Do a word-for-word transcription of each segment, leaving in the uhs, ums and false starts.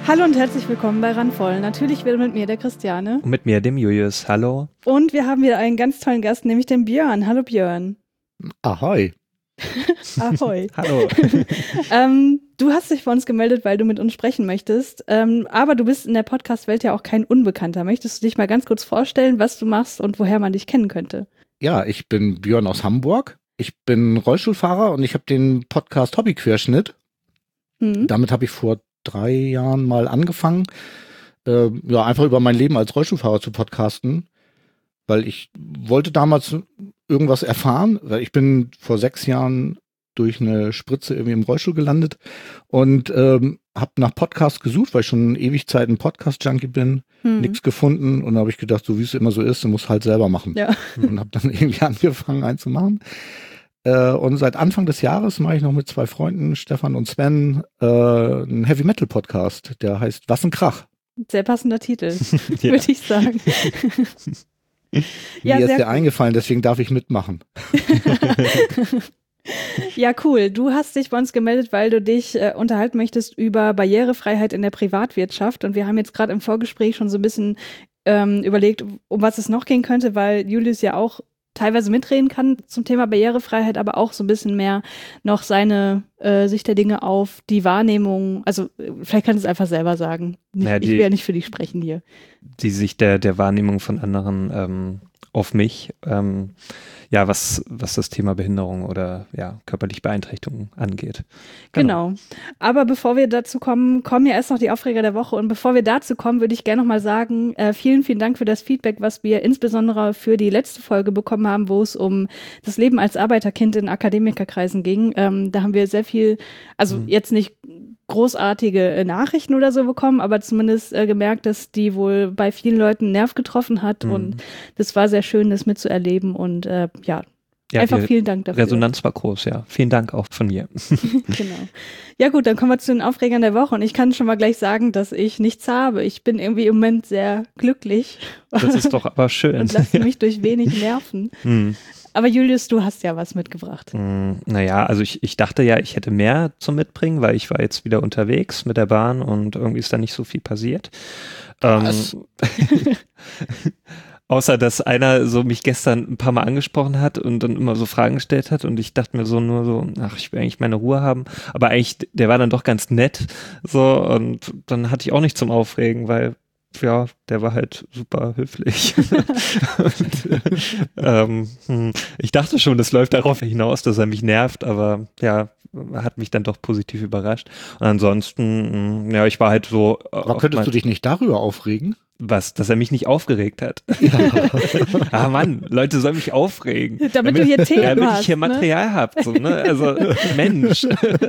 Hallo und herzlich willkommen bei Randvoll. Natürlich wieder mit mir, der Christiane. Und mit mir, dem Julius. Hallo. Und wir haben wieder einen ganz tollen Gast, nämlich den Björn. Hallo Björn. Ahoi. Ahoi. Hallo. ähm, du hast dich bei uns gemeldet, weil du mit uns sprechen möchtest. Ähm, aber du bist in der Podcast-Welt ja auch kein Unbekannter. Möchtest du dich mal ganz kurz vorstellen, was du machst und woher man dich kennen könnte? Ja, ich bin Björn aus Hamburg. Ich bin Rollstuhlfahrer und ich habe den Podcast Hobbyquerschnitt. Mhm. Damit habe ich vor drei Jahren mal angefangen, äh, ja, einfach über mein Leben als Rollstuhlfahrer zu podcasten, weil ich wollte damals irgendwas erfahren, weil ich bin vor sechs Jahren durch eine Spritze irgendwie im Rollstuhl gelandet und ähm, habe nach Podcasts gesucht, weil ich schon ewig Zeit ein Podcast-Junkie bin, hm. nichts gefunden und da habe ich gedacht, so wie es immer so ist, du musst halt selber machen. Ja. Und habe dann irgendwie angefangen, einen zu machen. Äh, und seit Anfang des Jahres mache ich noch mit zwei Freunden, Stefan und Sven, äh, einen Heavy-Metal-Podcast, der heißt Was ein Krach. Sehr passender Titel, ja. Würde ich sagen. Mir ja, ist der cool. eingefallen, deswegen darf ich mitmachen. Ja, cool. Du hast dich bei uns gemeldet, weil du dich äh, unterhalten möchtest über Barrierefreiheit in der Privatwirtschaft. Und wir haben jetzt gerade im Vorgespräch schon so ein bisschen ähm, überlegt, um was es noch gehen könnte, weil Julius ja auch teilweise mitreden kann zum Thema Barrierefreiheit, aber auch so ein bisschen mehr noch seine äh, Sicht der Dinge auf die Wahrnehmung, also vielleicht kannst du es einfach selber sagen. Nicht, naja, die, ich will ja nicht für dich sprechen hier. Die Sicht der, der Wahrnehmung von anderen ähm, auf mich, ähm, ja, was, was das Thema Behinderung oder ja, körperliche Beeinträchtigung angeht. Genau. genau. Aber bevor wir dazu kommen, kommen ja erst noch die Aufreger der Woche. Und bevor wir dazu kommen, würde ich gerne noch mal sagen, äh, vielen, vielen Dank für das Feedback, was wir insbesondere für die letzte Folge bekommen haben, wo es um das Leben als Arbeiterkind in Akademikerkreisen ging. Ähm, da haben wir sehr viel, also mhm. jetzt nicht großartige äh, Nachrichten oder so bekommen, aber zumindest äh, gemerkt, dass die wohl bei vielen Leuten einen Nerv getroffen hat mhm. und das war sehr schön, das mitzuerleben und äh, ja, ja, einfach vielen Dank dafür. Resonanz war groß, ja. Vielen Dank auch von mir. Genau. Ja gut, dann kommen wir zu den Aufregern der Woche und ich kann schon mal gleich sagen, dass ich nichts habe. Ich bin irgendwie im Moment sehr glücklich. Das ist doch aber schön. Und lasse mich durch wenig nerven. Hm. Aber Julius, du hast ja was mitgebracht. Mm, naja, also ich, ich dachte ja, ich hätte mehr zum Mitbringen, weil ich war jetzt wieder unterwegs mit der Bahn und irgendwie ist da nicht so viel passiert. Was? Ähm, außer, dass einer so mich gestern ein paar Mal angesprochen hat und dann immer so Fragen gestellt hat und ich dachte mir so nur so, ach, ich will eigentlich meine Ruhe haben. Aber eigentlich, der war dann doch ganz nett so und dann hatte ich auch nichts zum Aufregen, weil ja, der war halt super höflich. und, ähm, ich dachte schon, das läuft darauf hinaus, dass er mich nervt, aber ja, hat mich dann doch positiv überrascht. Und ansonsten, ja, ich war halt so. Aber könntest du dich nicht darüber aufregen? Was, dass er mich nicht aufgeregt hat? Ja. Ah Mann, Leute sollen mich aufregen. Damit, damit du hier Themen hast. Damit ich hier Material ne? habt, so, ne? Also, Mensch.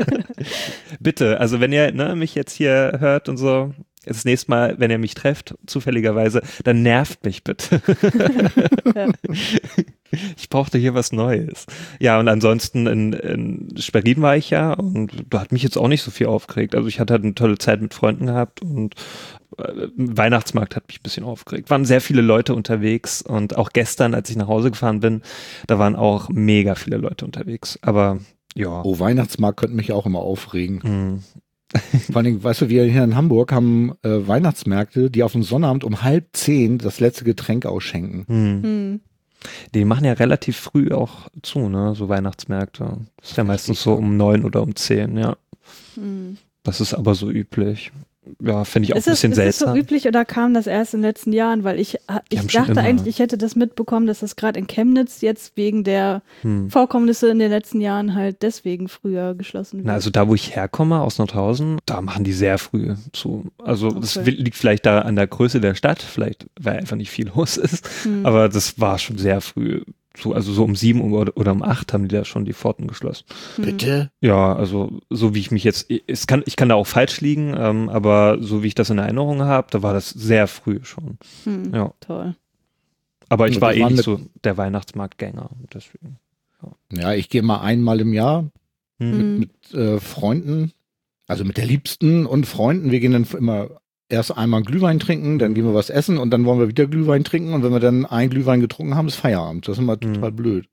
Bitte, also wenn ihr ne, mich jetzt hier hört und so, das nächste Mal, wenn ihr mich trefft, zufälligerweise, dann nervt mich bitte. Ja. Ich brauchte hier was Neues. Ja, und ansonsten in, in Schwerin war ich ja und da hat mich jetzt auch nicht so viel aufgeregt. Also ich hatte halt eine tolle Zeit mit Freunden gehabt und äh, Weihnachtsmarkt hat mich ein bisschen aufgeregt. Waren sehr viele Leute unterwegs und auch gestern, als ich nach Hause gefahren bin, da waren auch mega viele Leute unterwegs. Aber ja. Oh, Weihnachtsmarkt könnte mich auch immer aufregen. Mhm. Vor allen Dingen, weißt du, wir hier in Hamburg haben äh, Weihnachtsmärkte, die auf dem Sonnabend um halb zehn das letzte Getränk ausschenken. Hm. Hm. Die machen ja relativ früh auch zu, ne, so Weihnachtsmärkte. Das ist ja meistens so um neun oder um zehn, ja. Hm. Das ist aber so üblich. Ja, finde ich auch ist ein bisschen es, seltsam. Ist das so üblich oder kam das erst in den letzten Jahren? Weil ich, ich dachte eigentlich, ich hätte das mitbekommen, dass das gerade in Chemnitz jetzt wegen der hm. Vorkommnisse in den letzten Jahren halt deswegen früher geschlossen wird. Na, also da, wo ich herkomme, aus Nordhausen, da machen die sehr früh zu. Also okay. Das liegt vielleicht da an der Größe der Stadt, vielleicht, weil einfach nicht viel los ist. Hm. Aber das war schon sehr früh. So, also so um sieben Uhr oder um acht haben die da schon die Pforten geschlossen. Bitte? Ja, also so wie ich mich jetzt, es kann, ich kann da auch falsch liegen, ähm, aber so wie ich das in Erinnerung habe, da war das sehr früh schon. Hm, ja. Toll. Aber ich war eh nicht so der Weihnachtsmarktgänger. Deswegen, ja. ja, ich gehe mal einmal im Jahr hm. mit, mit äh, Freunden, also mit der Liebsten und Freunden. Wir gehen dann immer erst einmal Glühwein trinken, dann gehen wir was essen und dann wollen wir wieder Glühwein trinken und wenn wir dann ein Glühwein getrunken haben, ist Feierabend. Das ist immer mhm. total blöd.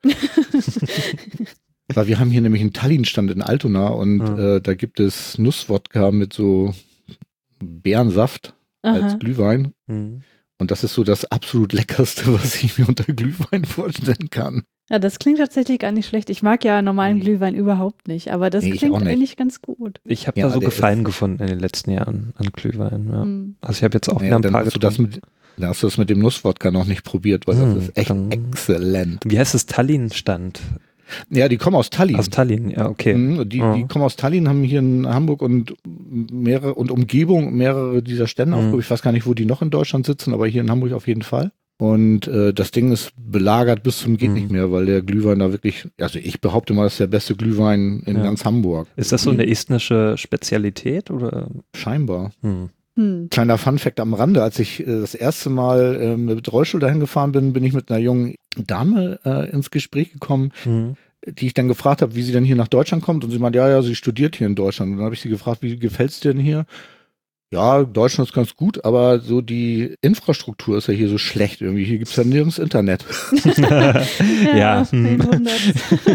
Weil wir haben hier nämlich einen Tallinn-Stand in Altona und mhm. äh, da gibt es Nusswodka mit so Beerensaft Aha. als Glühwein. Mhm. Und das ist so das absolut Leckerste, was ich mir unter Glühwein vorstellen kann. Ja, das klingt tatsächlich gar nicht schlecht. Ich mag ja normalen Mhm. Glühwein überhaupt nicht, aber das Nee, ich klingt auch nicht. eigentlich ganz gut. Ich habe Ja, da so der Gefallen ist- gefunden in den letzten Jahren an Glühwein. Ja. Hm. Also ich habe jetzt auch Ja, wieder ein dann paar hast du das getrunken. mit, dann hast du das mit dem Nusswodka noch nicht probiert, weil Hm, das ist echt dann- exzellent. Wie heißt es? Tallinn-Stand? Ja, die kommen aus Tallinn. Aus Tallinn, ja, okay. Mhm, die, Ja. die kommen aus Tallinn, haben hier in Hamburg und mehrere und Umgebung mehrere dieser Stände Mhm. aufgehoben. Ich weiß gar nicht, wo die noch in Deutschland sitzen, aber hier in Hamburg auf jeden Fall. Und äh, das Ding ist belagert bis zum geht Mhm. nicht mehr, weil der Glühwein da wirklich, also ich behaupte mal, das ist der beste Glühwein in Ja. ganz Hamburg. Ist das so eine estnische Spezialität oder? Scheinbar. Hm. Hm. Kleiner Funfact am Rande, als ich äh, das erste Mal äh, mit Rollstuhl dahin gefahren bin, bin ich mit einer jungen Dame äh, ins Gespräch gekommen, Hm. die ich dann gefragt habe, wie sie denn hier nach Deutschland kommt. Und sie meinte, ja, ja, sie studiert hier in Deutschland. Und dann habe ich sie gefragt, wie gefällt's dir denn hier? Ja, Deutschland ist ganz gut, aber so die Infrastruktur ist ja hier so schlecht irgendwie. Hier gibt's ja nirgends Internet. Ja, hm. wen wundert's?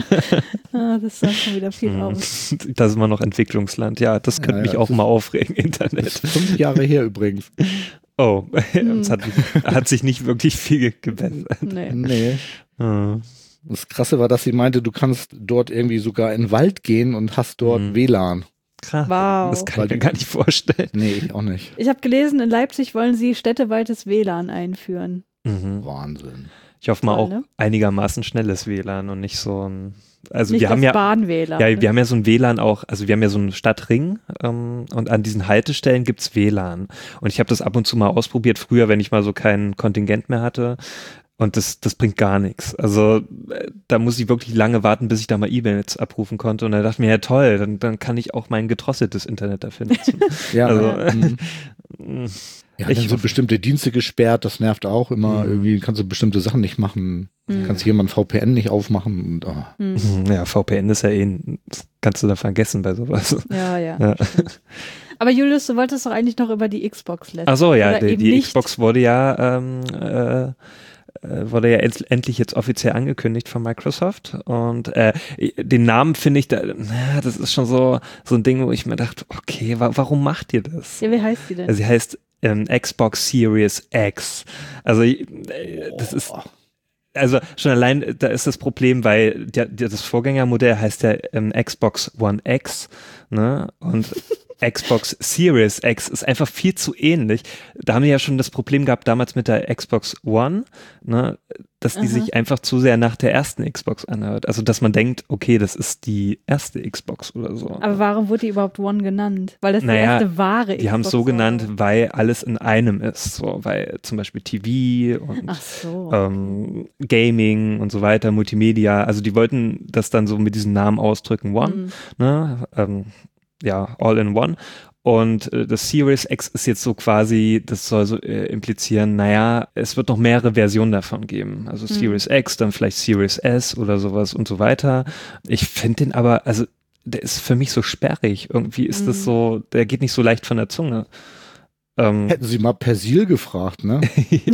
Ah, das sagt schon wieder viel Hm. aus. Das ist immer noch Entwicklungsland. Ja, das könnte Ja, mich ja, auch das mal aufregen, Das Internet. ist fünf Jahre her übrigens. Oh, Hm. es hat, hat sich nicht wirklich viel gebessert. Nee. Nee. Hm. Das Krasse war, dass sie meinte, du kannst dort irgendwie sogar in den Wald gehen und hast dort Mhm. W L A N. Krass. Wow. Das kann ich mir gar nicht vorstellen. Nee, ich auch nicht. Ich habe gelesen, in Leipzig wollen sie städteweites W L A N einführen. Mhm. Wahnsinn. Ich hoffe mal Toll, auch ne? einigermaßen schnelles W L A N und nicht so ein. Also Nicht wir das haben ja. Bahn-W L A N. Ja, wir haben ja so ein W L A N auch, also wir haben ja so einen Stadtring ähm, und an diesen Haltestellen gibt's W L A N. Und ich habe das ab und zu mal ausprobiert, früher, wenn ich mal so kein Kontingent mehr hatte. Und das, das bringt gar nichts. Also äh, da muss ich wirklich lange warten, bis ich da mal E-Mails abrufen konnte. Und dann dachte ich mir, ja toll, dann, dann kann ich auch mein gedrosseltes Internet dafür nutzen. Ja, Also, mhm. Mm, ja Ich dann sind hoffe- bestimmte Dienste gesperrt, das nervt auch immer. Mhm. Irgendwie kannst du bestimmte Sachen nicht machen. Mhm. Kannst hier mal ein V P N nicht aufmachen. Und, oh. Hm. ja, V P N ist ja eh, ein- das kannst du da vergessen bei sowas. Ja, ja. Ja. Aber Julius, du wolltest doch eigentlich noch über die Xbox letzten. Ach so, ja, Oder die, eben die nicht. Xbox wurde ja ähm, äh, äh, wurde ja end, endlich jetzt offiziell angekündigt von Microsoft und äh, den Namen finde ich, da, na, das ist schon so so ein Ding, wo ich mir dachte, okay, wa warum macht ihr das? Ja, wie heißt die denn? Also sie heißt ähm, Xbox Series X. Also äh, das ist also schon allein, da ist das Problem, weil der, der, das Vorgängermodell heißt ja ähm, Xbox One X, ne? Und Xbox Series X ist einfach viel zu ähnlich. Da haben die ja schon das Problem gehabt damals mit der Xbox One, ne? Dass die Aha. sich einfach zu sehr nach der ersten Xbox anhört. Also dass man denkt, okay, das ist die erste Xbox oder so. Aber warum wurde die überhaupt One genannt? Weil das Naja, die erste wahre Xbox die haben es so war. genannt, weil alles in einem ist. So, weil zum Beispiel T V und Ach so. ähm, Gaming und so weiter, Multimedia. Also die wollten das dann so mit diesem Namen ausdrücken, One, Hm. ne? Ähm, ja, all in one. Und äh, das Series X ist jetzt so quasi, das soll so äh, implizieren, naja, es wird noch mehrere Versionen davon geben. Also Hm. Series X, dann vielleicht Series S oder sowas und so weiter. Ich finde den aber, also der ist für mich so sperrig. Irgendwie ist das Hm. so, der geht nicht so leicht von der Zunge. Ähm, Hätten sie mal Persil gefragt, ne?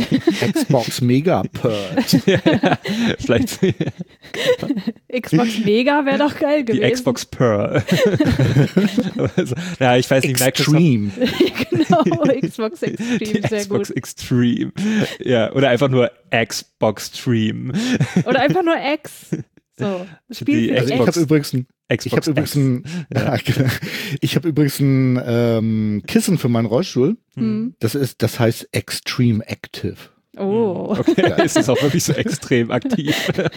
Xbox Mega Purge. ja, vielleicht Xbox Mega wäre doch geil die gewesen. Xbox Pearl. also, ja, ich weiß nicht, Microsoft, Extreme. Genau, Xbox Extreme, die sehr Xbox gut. Extreme. Ja, oder einfach nur Xbox Stream. Oder einfach nur X. So, Spiel Die für Also ich X. habe übrigens ein Ich Xbox habe übrigens X. ein, Ja. ich habe übrigens ein ähm, Kissen für meinen Rollstuhl. Hm. Das ist, das heißt Extreme Active. Oh. Okay, ist es auch wirklich so extrem aktiv.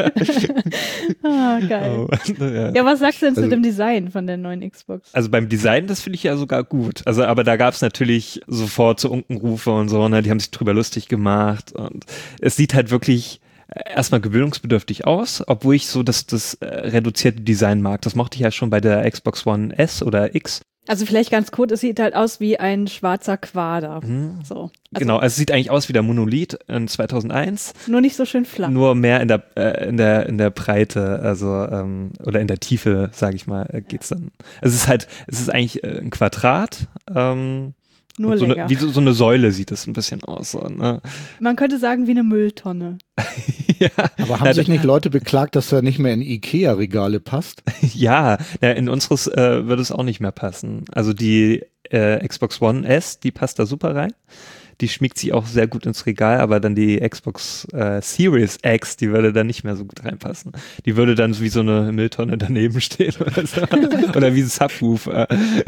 Ah, geil. Oh, ja. Ja, was sagst du denn zu Also- dem Design von der neuen Xbox? Also beim Design, das finde ich ja sogar gut. Also, aber da gab es natürlich sofort so Unkenrufe und so, ne? Die haben sich drüber lustig gemacht und es sieht halt wirklich äh, erstmal gewöhnungsbedürftig aus, obwohl ich so das, das äh, reduzierte Design mag. Das mochte ich ja schon bei der Xbox One S oder X. Also vielleicht ganz kurz, es sieht halt aus wie ein schwarzer Quader. Mhm. So. Also Genau, also es sieht eigentlich aus wie der Monolith in zweitauseins, Nur nicht so schön flach. nur mehr in der äh, in der in der Breite, also ähm, oder in der Tiefe, sage ich mal, äh, geht's dann. Also es ist halt, es ist eigentlich äh, ein Quadrat, ähm, Nur so länger. eine, wie so, so eine Säule sieht es ein bisschen aus. So, ne? Man könnte sagen wie eine Mülltonne. ja, Aber haben Na, sich nicht Leute beklagt, dass er nicht mehr in Ikea-Regale passt? ja, na, in unseres äh, würde es auch nicht mehr passen. Also die äh, Xbox One S, die passt da super rein. Die schmiegt sich auch sehr gut ins Regal, aber dann die Xbox äh, Series X, die würde da nicht mehr so gut reinpassen. Die würde dann wie so eine Mülltonne daneben stehen oder so. Oder wie ein Subwoofer.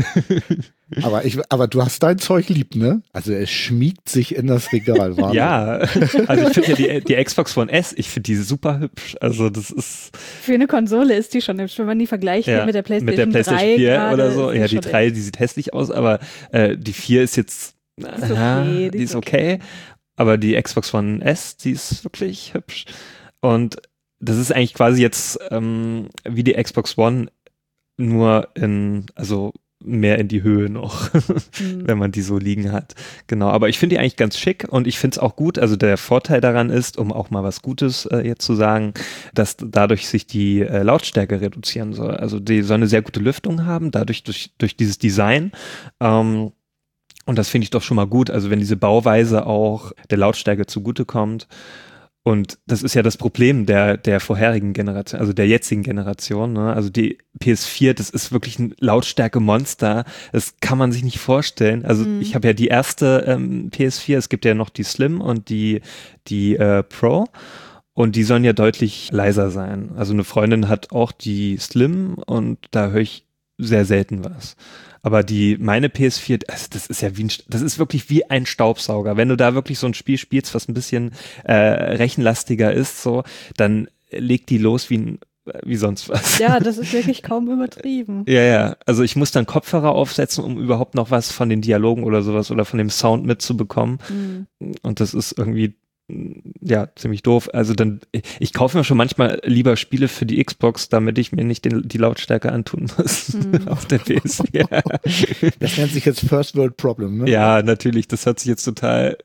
Aber, ich, aber du hast dein Zeug lieb, ne? Also es schmiegt sich in das Regal. Wahnsinn. Ja, also ich finde ja die, die Xbox One S, ich finde die super hübsch. Also das ist... Für eine Konsole ist die schon hübsch, wenn man die vergleicht ja, mit der PlayStation, mit der PlayStation vier drei oder so. Ja, die drei, echt. die sieht hässlich aus, aber äh, die vier ist jetzt... Die ist okay, die ist okay, aber die Xbox One S, die ist wirklich hübsch. Und das ist eigentlich quasi jetzt ähm, wie die Xbox One, nur in, also mehr in die Höhe noch, mhm. wenn man die so liegen hat. Genau, aber ich finde die eigentlich ganz schick und ich finde es auch gut, also der Vorteil daran ist, um auch mal was Gutes äh, jetzt zu sagen, dass dadurch sich die äh, Lautstärke reduzieren soll. Also die soll eine sehr gute Lüftung haben, dadurch durch, durch dieses Design. Ähm, Und das finde ich doch schon mal gut, also wenn diese Bauweise auch der Lautstärke zugutekommt. Und das ist ja das Problem der, der vorherigen Generation, also der jetzigen Generation, ne? Also die P S vier, das ist wirklich ein Lautstärke-Monster. Das kann man sich nicht vorstellen. Also mhm. ich habe ja die erste ähm, P S vier, es gibt ja noch die Slim und die, die äh, Pro. Und die sollen ja deutlich leiser sein. Also eine Freundin hat auch die Slim und da höre ich sehr selten was. Aber die, meine P S vier, also das ist ja wie ein, das ist wirklich wie ein Staubsauger. Wenn du da wirklich so ein Spiel spielst, was ein bisschen äh, rechenlastiger ist, so, dann legt die los wie ein, wie sonst was. Ja, das ist wirklich kaum übertrieben. Ja, ja. Also ich muss dann Kopfhörer aufsetzen, um überhaupt noch was von den Dialogen oder sowas oder von dem Sound mitzubekommen. Mhm. Und das ist irgendwie ja, ziemlich doof. Also dann, ich, ich kaufe mir schon manchmal lieber Spiele für die Xbox, damit ich mir nicht den, die Lautstärke antun muss hm. auf der P S vier. Das nennt sich jetzt First World Problem, ne? Ja, natürlich. Das hört sich jetzt total,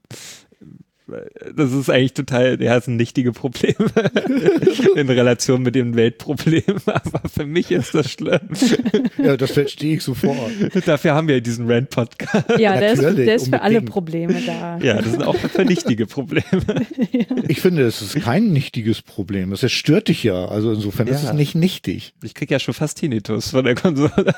das ist eigentlich total, ja, das sind nichtige Probleme in Relation mit dem Weltproblem, aber für mich ist das schlimm. Ja, das verstehe ich sofort. Dafür haben wir diesen Rant-Podcast. Ja, der ist, der ist für alle Probleme da. Ja, das sind auch für nichtige Probleme. Ja. Ich finde, es ist kein nichtiges Problem. Es stört dich ja, also insofern ja. ist es nicht nichtig. Ich krieg ja schon fast Tinnitus von der Konsole.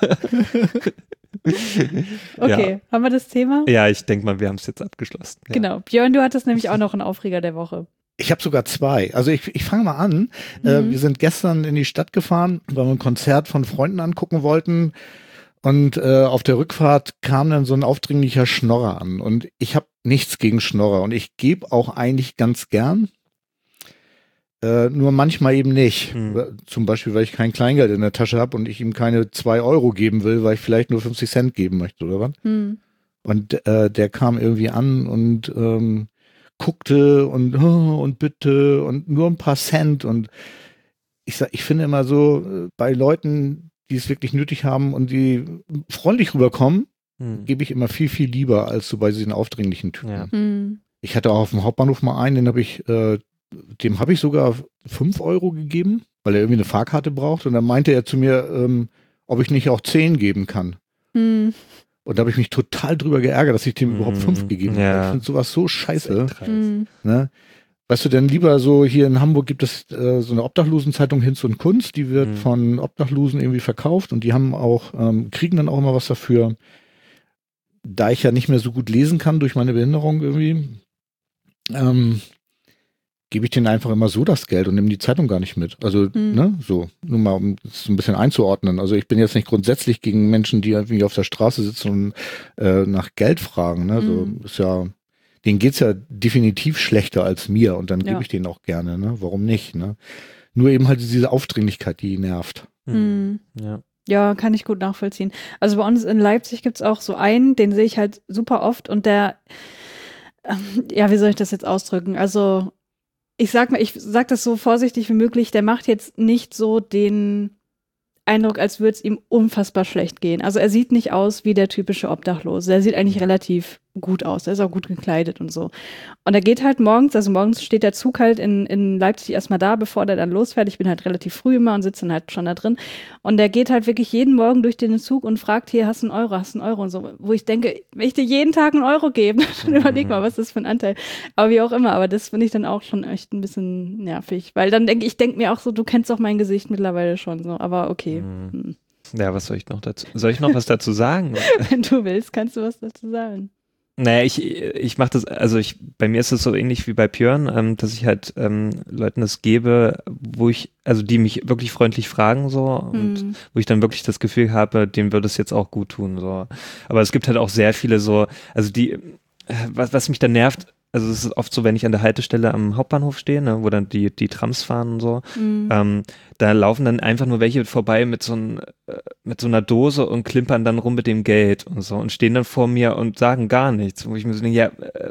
Okay, ja. Haben wir das Thema? Ja, ich denke mal, wir haben es jetzt abgeschlossen. Ja. Genau. Björn, du hattest nämlich auch noch einen Aufreger der Woche. Ich habe sogar zwei. Also ich, ich fange mal an. Mhm. Äh, wir sind gestern in die Stadt gefahren, weil wir ein Konzert von Freunden angucken wollten. Und äh, auf der Rückfahrt kam dann so ein aufdringlicher Schnorrer an. Und ich habe nichts gegen Schnorrer. Und ich gebe auch eigentlich ganz gern. Äh, nur manchmal eben nicht. Hm. Zum Beispiel, weil ich kein Kleingeld in der Tasche habe und ich ihm keine zwei Euro geben will, weil ich vielleicht nur fünfzig Cent geben möchte, oder was? Hm. Und äh, der kam irgendwie an und ähm, guckte und oh, und bitte und nur ein paar Cent. Und ich sag, ich finde immer so, bei Leuten, die es wirklich nötig haben und die freundlich rüberkommen, hm. gebe ich immer viel, viel lieber als so bei diesen aufdringlichen Typen. Ja. Hm. Ich hatte auch auf dem Hauptbahnhof mal einen, den habe ich äh, dem habe ich sogar fünf Euro gegeben, weil er irgendwie eine Fahrkarte braucht. Und dann meinte er zu mir, ähm, ob ich nicht auch zehn geben kann. Mm. Und da habe ich mich total drüber geärgert, dass ich dem mm. überhaupt fünf gegeben ja. habe. Ich finde sowas so scheiße. Mm. Ne? Weißt du denn lieber so, hier in Hamburg gibt es äh, so eine Obdachlosenzeitung Hinz und Kunst, die wird mm. von Obdachlosen irgendwie verkauft und die haben auch, ähm, kriegen dann auch immer was dafür. Da ich ja nicht mehr so gut lesen kann durch meine Behinderung irgendwie, ähm, gebe ich denen einfach immer so das Geld und nehme die Zeitung gar nicht mit. Also, mhm. ne, so, nur mal, um es so ein bisschen einzuordnen. Also ich bin jetzt nicht grundsätzlich gegen Menschen, die irgendwie auf der Straße sitzen und äh, nach Geld fragen. Ne? Mhm. So ist ja, denen geht's ja definitiv schlechter als mir und dann ja. gebe ich denen auch gerne, ne? Warum nicht? Ne? Nur eben halt diese Aufdringlichkeit, die nervt. Mhm. Ja. Ja, kann ich gut nachvollziehen. Also bei uns in Leipzig gibt's auch so einen, den sehe ich halt super oft und der, ähm, ja, wie soll ich das jetzt ausdrücken? Also ich sag mal, ich sag das so vorsichtig wie möglich, der macht jetzt nicht so den Eindruck, als würde es ihm unfassbar schlecht gehen. Also er sieht nicht aus wie der typische Obdachlose. Er sieht eigentlich relativ gut aus. Er ist auch gut gekleidet und so. Und er geht halt morgens, also morgens steht der Zug halt in, in Leipzig erstmal da, bevor der dann losfährt. Ich bin halt relativ früh immer und sitze dann halt schon da drin. Und der geht halt wirklich jeden Morgen durch den Zug und fragt, hier, hast du einen Euro, hast du einen Euro und so. Wo ich denke, wenn ich dir jeden Tag einen Euro gebe, dann überleg mal, was ist das für ein Anteil. Aber wie auch immer, aber das finde ich dann auch schon echt ein bisschen nervig. Weil dann denke ich, denke mir auch so, du kennst doch mein Gesicht mittlerweile schon so. Aber okay. Mhm. Ja, was soll ich noch dazu? Soll ich noch was dazu sagen? Wenn du willst, kannst du was dazu sagen. Naja, ich, ich mache das, also ich, bei mir ist es so ähnlich wie bei Björn, ähm, dass ich halt ähm, Leuten das gebe, wo ich, also die mich wirklich freundlich fragen so und Hm. wo ich dann wirklich das Gefühl habe, dem würde es jetzt auch gut tun so. Aber es gibt halt auch sehr viele so, also die, was, was mich da nervt, also es ist oft so, wenn ich an der Haltestelle am Hauptbahnhof stehe, ne, wo dann die, die Trams fahren und so, Hm. ähm, da laufen dann einfach nur welche vorbei mit so, ein, äh, mit so einer Dose und klimpern dann rum mit dem Geld und so und stehen dann vor mir und sagen gar nichts, wo ich mir so denke, ja, äh,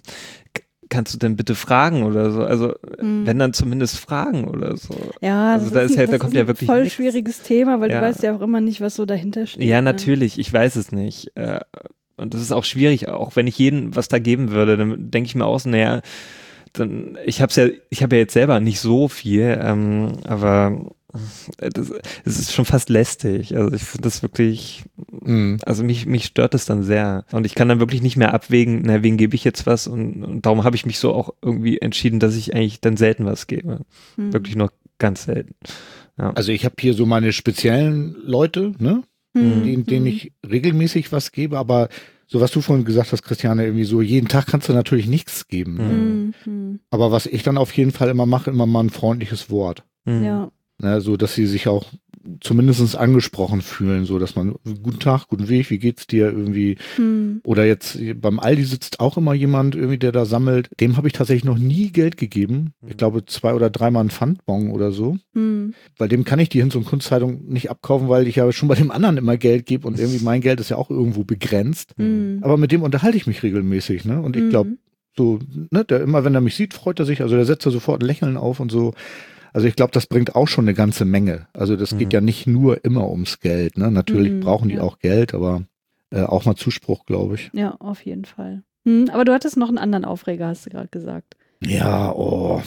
kannst du denn bitte fragen oder so, also Hm. wenn dann zumindest fragen oder so. Ja, Also das da ist, ist ein, halt- da das kommt ist ja ein wirklich voll nichts. schwieriges Thema, weil Ja. du weißt ja auch immer nicht, was so dahinter steht. Ja, ne? natürlich, ich weiß es nicht. Äh, Und das ist auch schwierig, auch wenn ich jedem was da geben würde, dann denke ich mir aus, naja, dann, ich hab's ja, ich habe ja jetzt selber nicht so viel, ähm, aber das, das ist schon fast lästig. Also ich finde das wirklich, Mhm. also mich, mich stört das dann sehr. Und ich kann dann wirklich nicht mehr abwägen, na, wen gebe ich jetzt was? Und, und darum habe ich mich so auch irgendwie entschieden, dass ich eigentlich dann selten was gebe. Hm. Wirklich nur ganz selten. Ja. Also ich habe hier so meine speziellen Leute, ne, Hm. denen, denen Hm. ich regelmäßig was gebe, aber so was du vorhin gesagt hast, Christiane, irgendwie so jeden Tag kannst du natürlich nichts geben. Ne? Mhm. Hm. Hm. Aber was ich dann auf jeden Fall immer mache, immer mal ein freundliches Wort. Mhm. Ja. Ne, so dass sie sich auch zumindest angesprochen fühlen, so dass man, guten Tag, guten Weg, wie geht's dir irgendwie? Hm. Oder jetzt beim Aldi sitzt auch immer jemand irgendwie, der da sammelt. Dem habe ich tatsächlich noch nie Geld gegeben. Ich glaube zwei oder dreimal einen Pfandbon oder so. Hm. Bei dem kann ich die Hinz- und Kunstzeitung nicht abkaufen, weil ich ja schon bei dem anderen immer Geld gebe und irgendwie mein Geld ist ja auch irgendwo begrenzt. Hm. Aber mit dem unterhalte ich mich regelmäßig, ne? Und ich Hm. glaube, so, ne, der immer, wenn er mich sieht, freut er sich. Also der setzt da sofort ein Lächeln auf und so. Also ich glaube, das bringt auch schon eine ganze Menge. Also das Mhm. geht ja nicht nur immer ums Geld, ne? Natürlich Mhm, brauchen die ja. auch Geld, aber äh, auch mal Zuspruch, glaube ich. Ja, auf jeden Fall. Hm. Aber du hattest noch einen anderen Aufreger, hast du gerade gesagt. Ja, oh.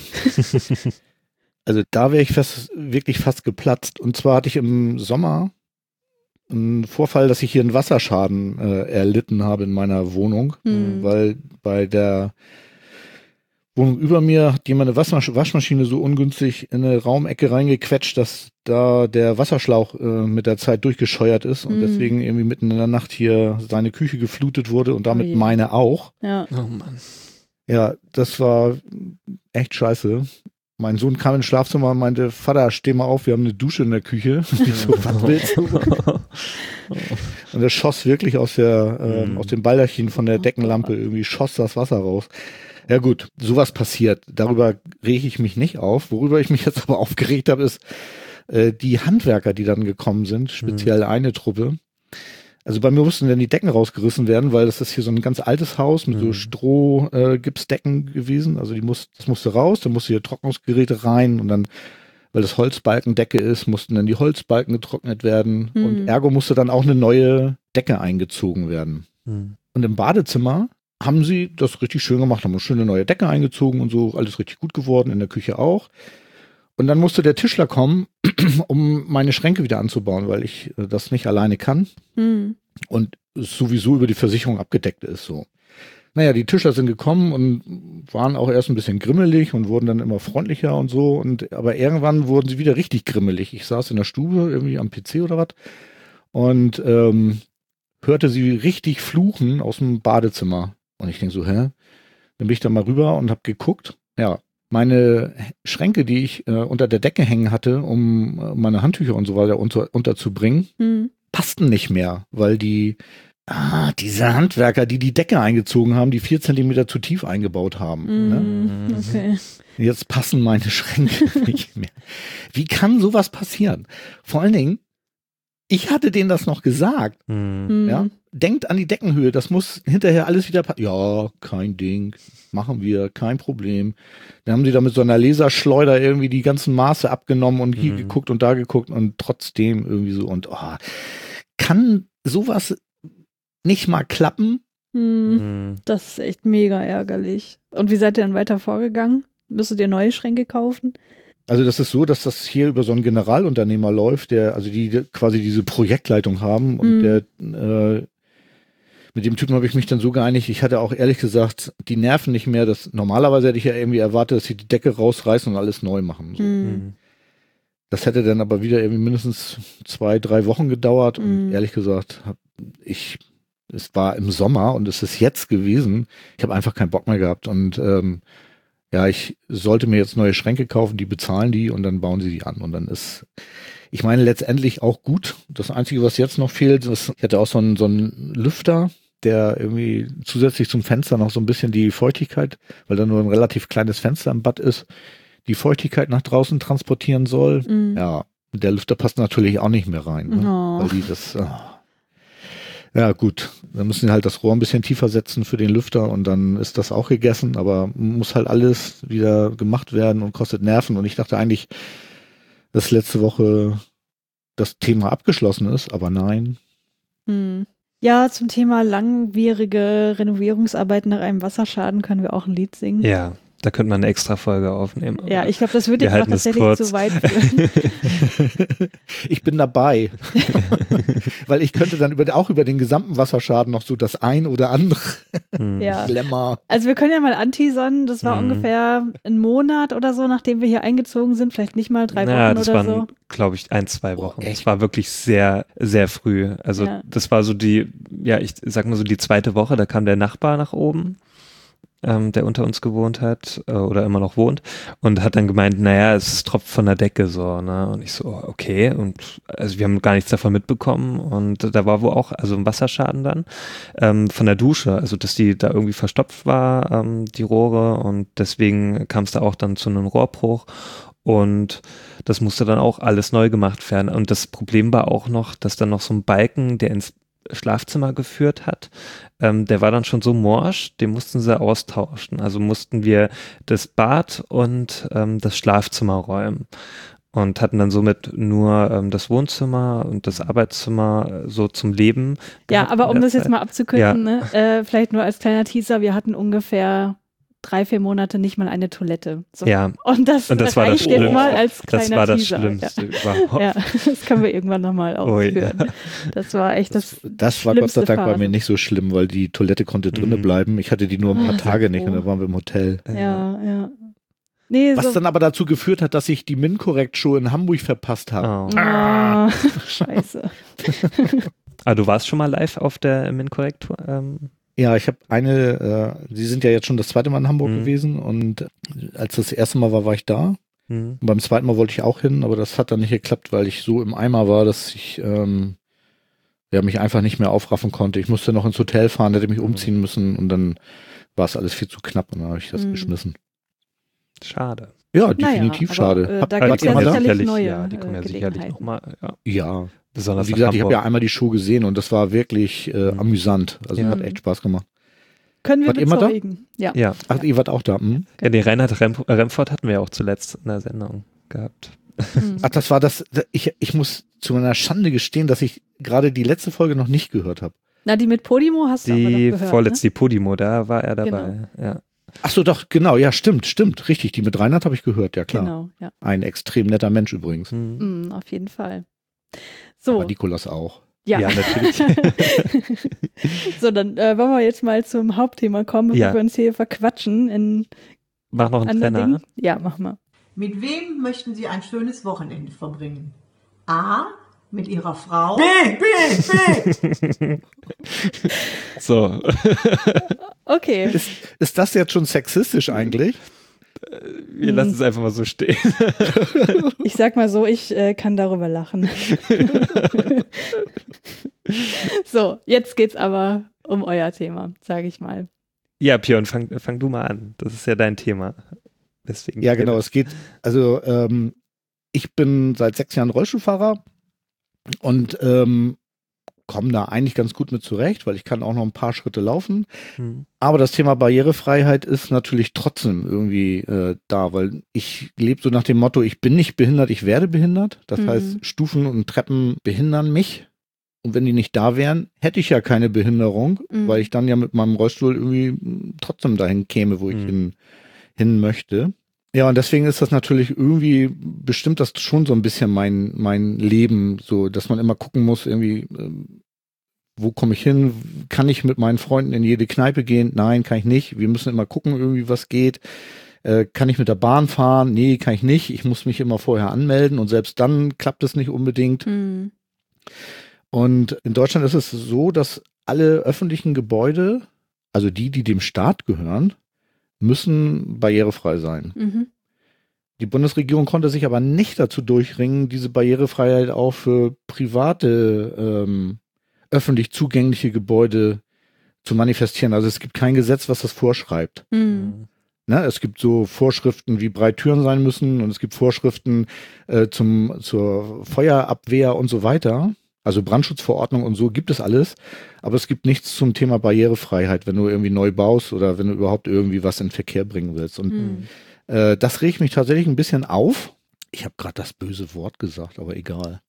Also da wäre ich fast, wirklich fast geplatzt. Und zwar hatte ich im Sommer einen Vorfall, dass ich hier einen Wasserschaden äh, erlitten habe in meiner Wohnung, Hm. weil bei der Wohnung über mir hat jemand eine Waschmasch- Waschmaschine so ungünstig in eine Raumecke reingequetscht, dass da der Wasserschlauch äh, mit der Zeit durchgescheuert ist und Mhm. deswegen irgendwie mitten in der Nacht hier seine Küche geflutet wurde und damit Oh je. meine auch. Ja. Oh Mann. Ja, das war echt scheiße. Mein Sohn kam ins Schlafzimmer und meinte, Vater, steh mal auf, wir haben eine Dusche in der Küche. Ich so, was willst du? Und er schoss wirklich aus der, ähm, Mhm. aus dem Baldachin von der Oh Deckenlampe, irgendwie schoss das Wasser raus. Ja gut, sowas passiert. Darüber rege ich mich nicht auf. Worüber ich mich jetzt aber aufgeregt habe, ist äh, die Handwerker, die dann gekommen sind, speziell eine Truppe. Also bei mir mussten dann die Decken rausgerissen werden, weil das ist hier so ein ganz altes Haus mit so Mhm. Stroh-Gipsdecken gewesen. Also die muss, das musste raus, dann musste hier Trocknungsgeräte rein und dann, weil das Holzbalkendecke ist, mussten dann die Holzbalken getrocknet werden Mhm. und ergo musste dann auch eine neue Decke eingezogen werden. Mhm. Und im Badezimmer haben sie das richtig schön gemacht, haben eine schöne neue Decke eingezogen und so, alles richtig gut geworden, in der Küche auch. Und dann musste der Tischler kommen, um meine Schränke wieder anzubauen, weil ich äh, das nicht alleine kann Hm. und es sowieso über die Versicherung abgedeckt ist, so. Naja, die Tischler sind gekommen und waren auch erst ein bisschen grimmelig und wurden dann immer freundlicher und so. Und aber irgendwann wurden sie wieder richtig grimmelig. Ich saß in der Stube, irgendwie am P C oder was, und ähm, hörte sie richtig fluchen aus dem Badezimmer. Und ich denke so, hä? Dann bin ich da mal rüber und habe geguckt. Ja, meine Schränke, die ich äh, unter der Decke hängen hatte, um äh, meine Handtücher und so weiter unter, unterzubringen, Hm. passten nicht mehr, weil die, ah, diese Handwerker, die die Decke eingezogen haben, die vier Zentimeter zu tief eingebaut haben. Ne? Hm. Okay. Jetzt passen meine Schränke nicht mehr. Wie kann sowas passieren? Vor allen Dingen, ich hatte denen das noch gesagt. Mhm. Hm. Ja? Denkt an die Deckenhöhe, das muss hinterher alles wieder passen. Ja, kein Ding, machen wir, kein Problem. Dann haben sie da mit so einer Laserschleuder irgendwie die ganzen Maße abgenommen und hier Mhm. geguckt und da geguckt und trotzdem irgendwie so und oh, kann sowas nicht mal klappen? Hm. Mhm. Das ist echt mega ärgerlich. Und wie seid ihr dann weiter vorgegangen? Müsstet ihr neue Schränke kaufen? Also das ist so, dass das hier über so einen Generalunternehmer läuft, der, also die quasi diese Projektleitung haben und Mhm. der, äh, mit dem Typen habe ich mich dann so geeinigt, ich hatte auch ehrlich gesagt, die nerven nicht mehr, das, normalerweise hätte ich ja irgendwie erwartet, dass sie die Decke rausreißen und alles neu machen. So. Hm. Mhm. Das hätte dann aber wieder irgendwie mindestens zwei, drei Wochen gedauert. Und Mhm. ehrlich gesagt, hab ich, es war im Sommer und es ist jetzt gewesen. Ich habe einfach keinen Bock mehr gehabt. Und ähm, ja, ich sollte mir jetzt neue Schränke kaufen, die bezahlen die und dann bauen sie die an. Und dann ist, ich meine, letztendlich auch gut. Das Einzige, was jetzt noch fehlt, ist, ich hatte auch so einen, so einen Lüfter, der irgendwie zusätzlich zum Fenster noch so ein bisschen die Feuchtigkeit, weil da nur ein relativ kleines Fenster im Bad ist, die Feuchtigkeit nach draußen transportieren soll. Mhm. Ja, der Lüfter passt natürlich auch nicht mehr rein, ne? Oh. Weil die das, oh. Ja gut, dann müssen sie halt das Rohr ein bisschen tiefer setzen für den Lüfter und dann ist das auch gegessen, aber muss halt alles wieder gemacht werden und kostet Nerven und ich dachte eigentlich, dass letzte Woche das Thema abgeschlossen ist, aber nein. Hm. Ja, zum Thema langwierige Renovierungsarbeiten nach einem Wasserschaden können wir auch ein Lied singen. Ja, da könnte man eine extra Folge aufnehmen. Ja, ich glaube, das würde Wir jetzt auch halten es tatsächlich kurz. zu weit führen. Ich bin dabei. Weil ich könnte dann über, auch über den gesamten Wasserschaden noch so das ein oder andere Hm. Ja. Dilemma. Also wir können ja mal anteasern, das war Mhm. ungefähr ein Monat oder so, nachdem wir hier eingezogen sind, vielleicht nicht mal drei Ja, Wochen das oder waren, so. glaube ich, ein, zwei Oh, Wochen. echt? Es war wirklich sehr, sehr früh. Also Ja. das war so die, ja, ich sag mal so die zweite Woche, da kam der Nachbar nach oben, ähm, der unter uns gewohnt hat äh, oder immer noch wohnt und hat dann gemeint, naja, es tropft von der Decke so, ne? Und ich so, okay. Und also wir haben gar nichts davon mitbekommen und da war wohl auch, also ein Wasserschaden dann ähm, von der Dusche, also dass die da irgendwie verstopft war, ähm, die Rohre und deswegen kam es da auch dann zu einem Rohrbruch. Und das musste dann auch alles neu gemacht werden. Und das Problem war auch noch, dass dann noch so ein Balken, der ins Schlafzimmer geführt hat, ähm, der war dann schon so morsch, den mussten sie austauschen. Also mussten wir das Bad und ähm, das Schlafzimmer räumen. Und hatten dann somit nur ähm, das Wohnzimmer und das Arbeitszimmer äh, so zum Leben. Ja, gehabt aber in um der das jetzt Zeit. mal abzukürzen, ne, äh, vielleicht nur als kleiner Teaser, wir hatten ungefähr drei, vier Monate nicht mal eine Toilette. So. Ja, Und das, und das war das reicht jetzt Schlimmste. mal als kleiner das war das Teaser. Schlimmste Ja. überhaupt. Ja, das können wir irgendwann nochmal Oh, ja. ausführen. Das war echt das, Das, das war Gott sei schlimmste Dank bei Phase. mir nicht so schlimm, weil die Toilette konnte drinnen Mhm. bleiben. Ich hatte die nur ein Ah, paar sehr Tage nicht froh. und dann waren wir im Hotel. Ja, ja. Nee, Was so. dann aber dazu geführt hat, dass ich die MinCorrect-Show in Hamburg verpasst habe. Oh. Ah, scheiße. Ah, du warst schon mal live auf der MinCorrect-Tour? Ähm, Ja, ich habe eine, äh, Sie sind ja jetzt schon das zweite Mal in Hamburg Mhm. gewesen und als das erste Mal war, war ich da. hm. Und beim zweiten Mal wollte ich auch hin, aber das hat dann nicht geklappt, weil ich so im Eimer war, dass ich ähm, ja, mich einfach nicht mehr aufraffen konnte. Ich musste noch ins Hotel fahren, hätte mich Mhm. umziehen müssen und dann war es alles viel zu knapp und dann habe ich das Mhm. geschmissen. Schade. Ja, definitiv Naja, schade. aber, äh, Hab- da wart gibt's ihr ja mal da? sicherlich neue ja, die kommen ja äh, sicherlich Gelegenheiten. nochmal. Ja. Ja. Besonders Wie nach gesagt, ich habe ja Hamburg. einmal die Show gesehen und das war wirklich äh, Mhm. amüsant. Also Ja. hat echt Spaß gemacht. Können wir Wart ihr mal da? bezeugen. Ja. Ja. Ach, ihr wart auch da. Hm? ja, den Reinhard Rem Remford hatten wir ja auch zuletzt in der Sendung gehabt. Mhm. Ach, das war das. Ich, ich muss zu meiner Schande gestehen, dass ich gerade die letzte Folge noch nicht gehört habe. Na, die mit Podimo hast du aber Die noch gehört, vorletzte, die Podimo, da war er dabei. Ja. Ach so, doch, genau. Ja, stimmt, stimmt. Richtig. Die mit Reinhard habe ich gehört. Ja, ne? klar. Genau, ja. Ein extrem netter Mensch übrigens. Hm. Mhm, auf jeden Fall. So, Aber Nikolas auch. ja. Ja, natürlich. So, dann äh, wollen wir jetzt mal zum Hauptthema kommen, bevor Ja. wir uns hier verquatschen in Mach noch einen anderen Trenner. Dingen. Ja, mach mal. Mit wem möchten Sie ein schönes Wochenende verbringen? A. Mit Ihrer Frau. So. Okay. Ist, ist das jetzt schon sexistisch eigentlich? Wir lassen es einfach mal so stehen. Ich sag mal so, ich äh, kann darüber lachen. So, jetzt geht's aber um euer Thema, sage ich mal. Ja, Björn, fang, fang du mal an. Das ist ja dein Thema. Deswegen Ja, genau. Es geht, also ähm, ich bin seit sechs Jahren Rollstuhlfahrer und ähm, komme da eigentlich ganz gut mit zurecht, weil ich kann auch noch ein paar Schritte laufen. Hm. Aber das Thema Barrierefreiheit ist natürlich trotzdem irgendwie äh, da, weil ich lebe so nach dem Motto, ich bin nicht behindert, ich werde behindert. Das Mhm. heißt, Stufen und Treppen behindern mich. Und wenn die nicht da wären, hätte ich ja keine Behinderung, Mhm. weil ich dann ja mit meinem Rollstuhl irgendwie mh, trotzdem dahin käme, wo ich Mhm. hin, hin möchte. Ja, und deswegen ist das natürlich irgendwie, bestimmt das schon so ein bisschen mein, mein Leben, so, dass man immer gucken muss, irgendwie, ähm, wo komme ich hin? Kann ich mit meinen Freunden in jede Kneipe gehen? Nein, kann ich nicht. Wir müssen immer gucken, irgendwie, was geht. Äh, kann ich mit der Bahn fahren? Nee, kann ich nicht. Ich muss mich immer vorher anmelden und selbst dann klappt es nicht unbedingt. Mhm. Und in Deutschland ist es so, dass alle öffentlichen Gebäude, also die, die dem Staat gehören, müssen barrierefrei sein. Mhm. Die Bundesregierung konnte sich aber nicht dazu durchringen, diese Barrierefreiheit auch für private, ähm, öffentlich zugängliche Gebäude zu manifestieren. Also es gibt kein Gesetz, was das vorschreibt. Mhm. Ne, es gibt so Vorschriften, wie breit Türen sein müssen und es gibt Vorschriften äh, zum, zur Feuerabwehr und so weiter. Also Brandschutzverordnung und so gibt es alles. Aber es gibt nichts zum Thema Barrierefreiheit, wenn du irgendwie neu baust oder wenn du überhaupt irgendwie was in Verkehr bringen willst. Und Mhm. äh, das regt mich tatsächlich ein bisschen auf. Ich habe gerade das böse Wort gesagt, aber egal.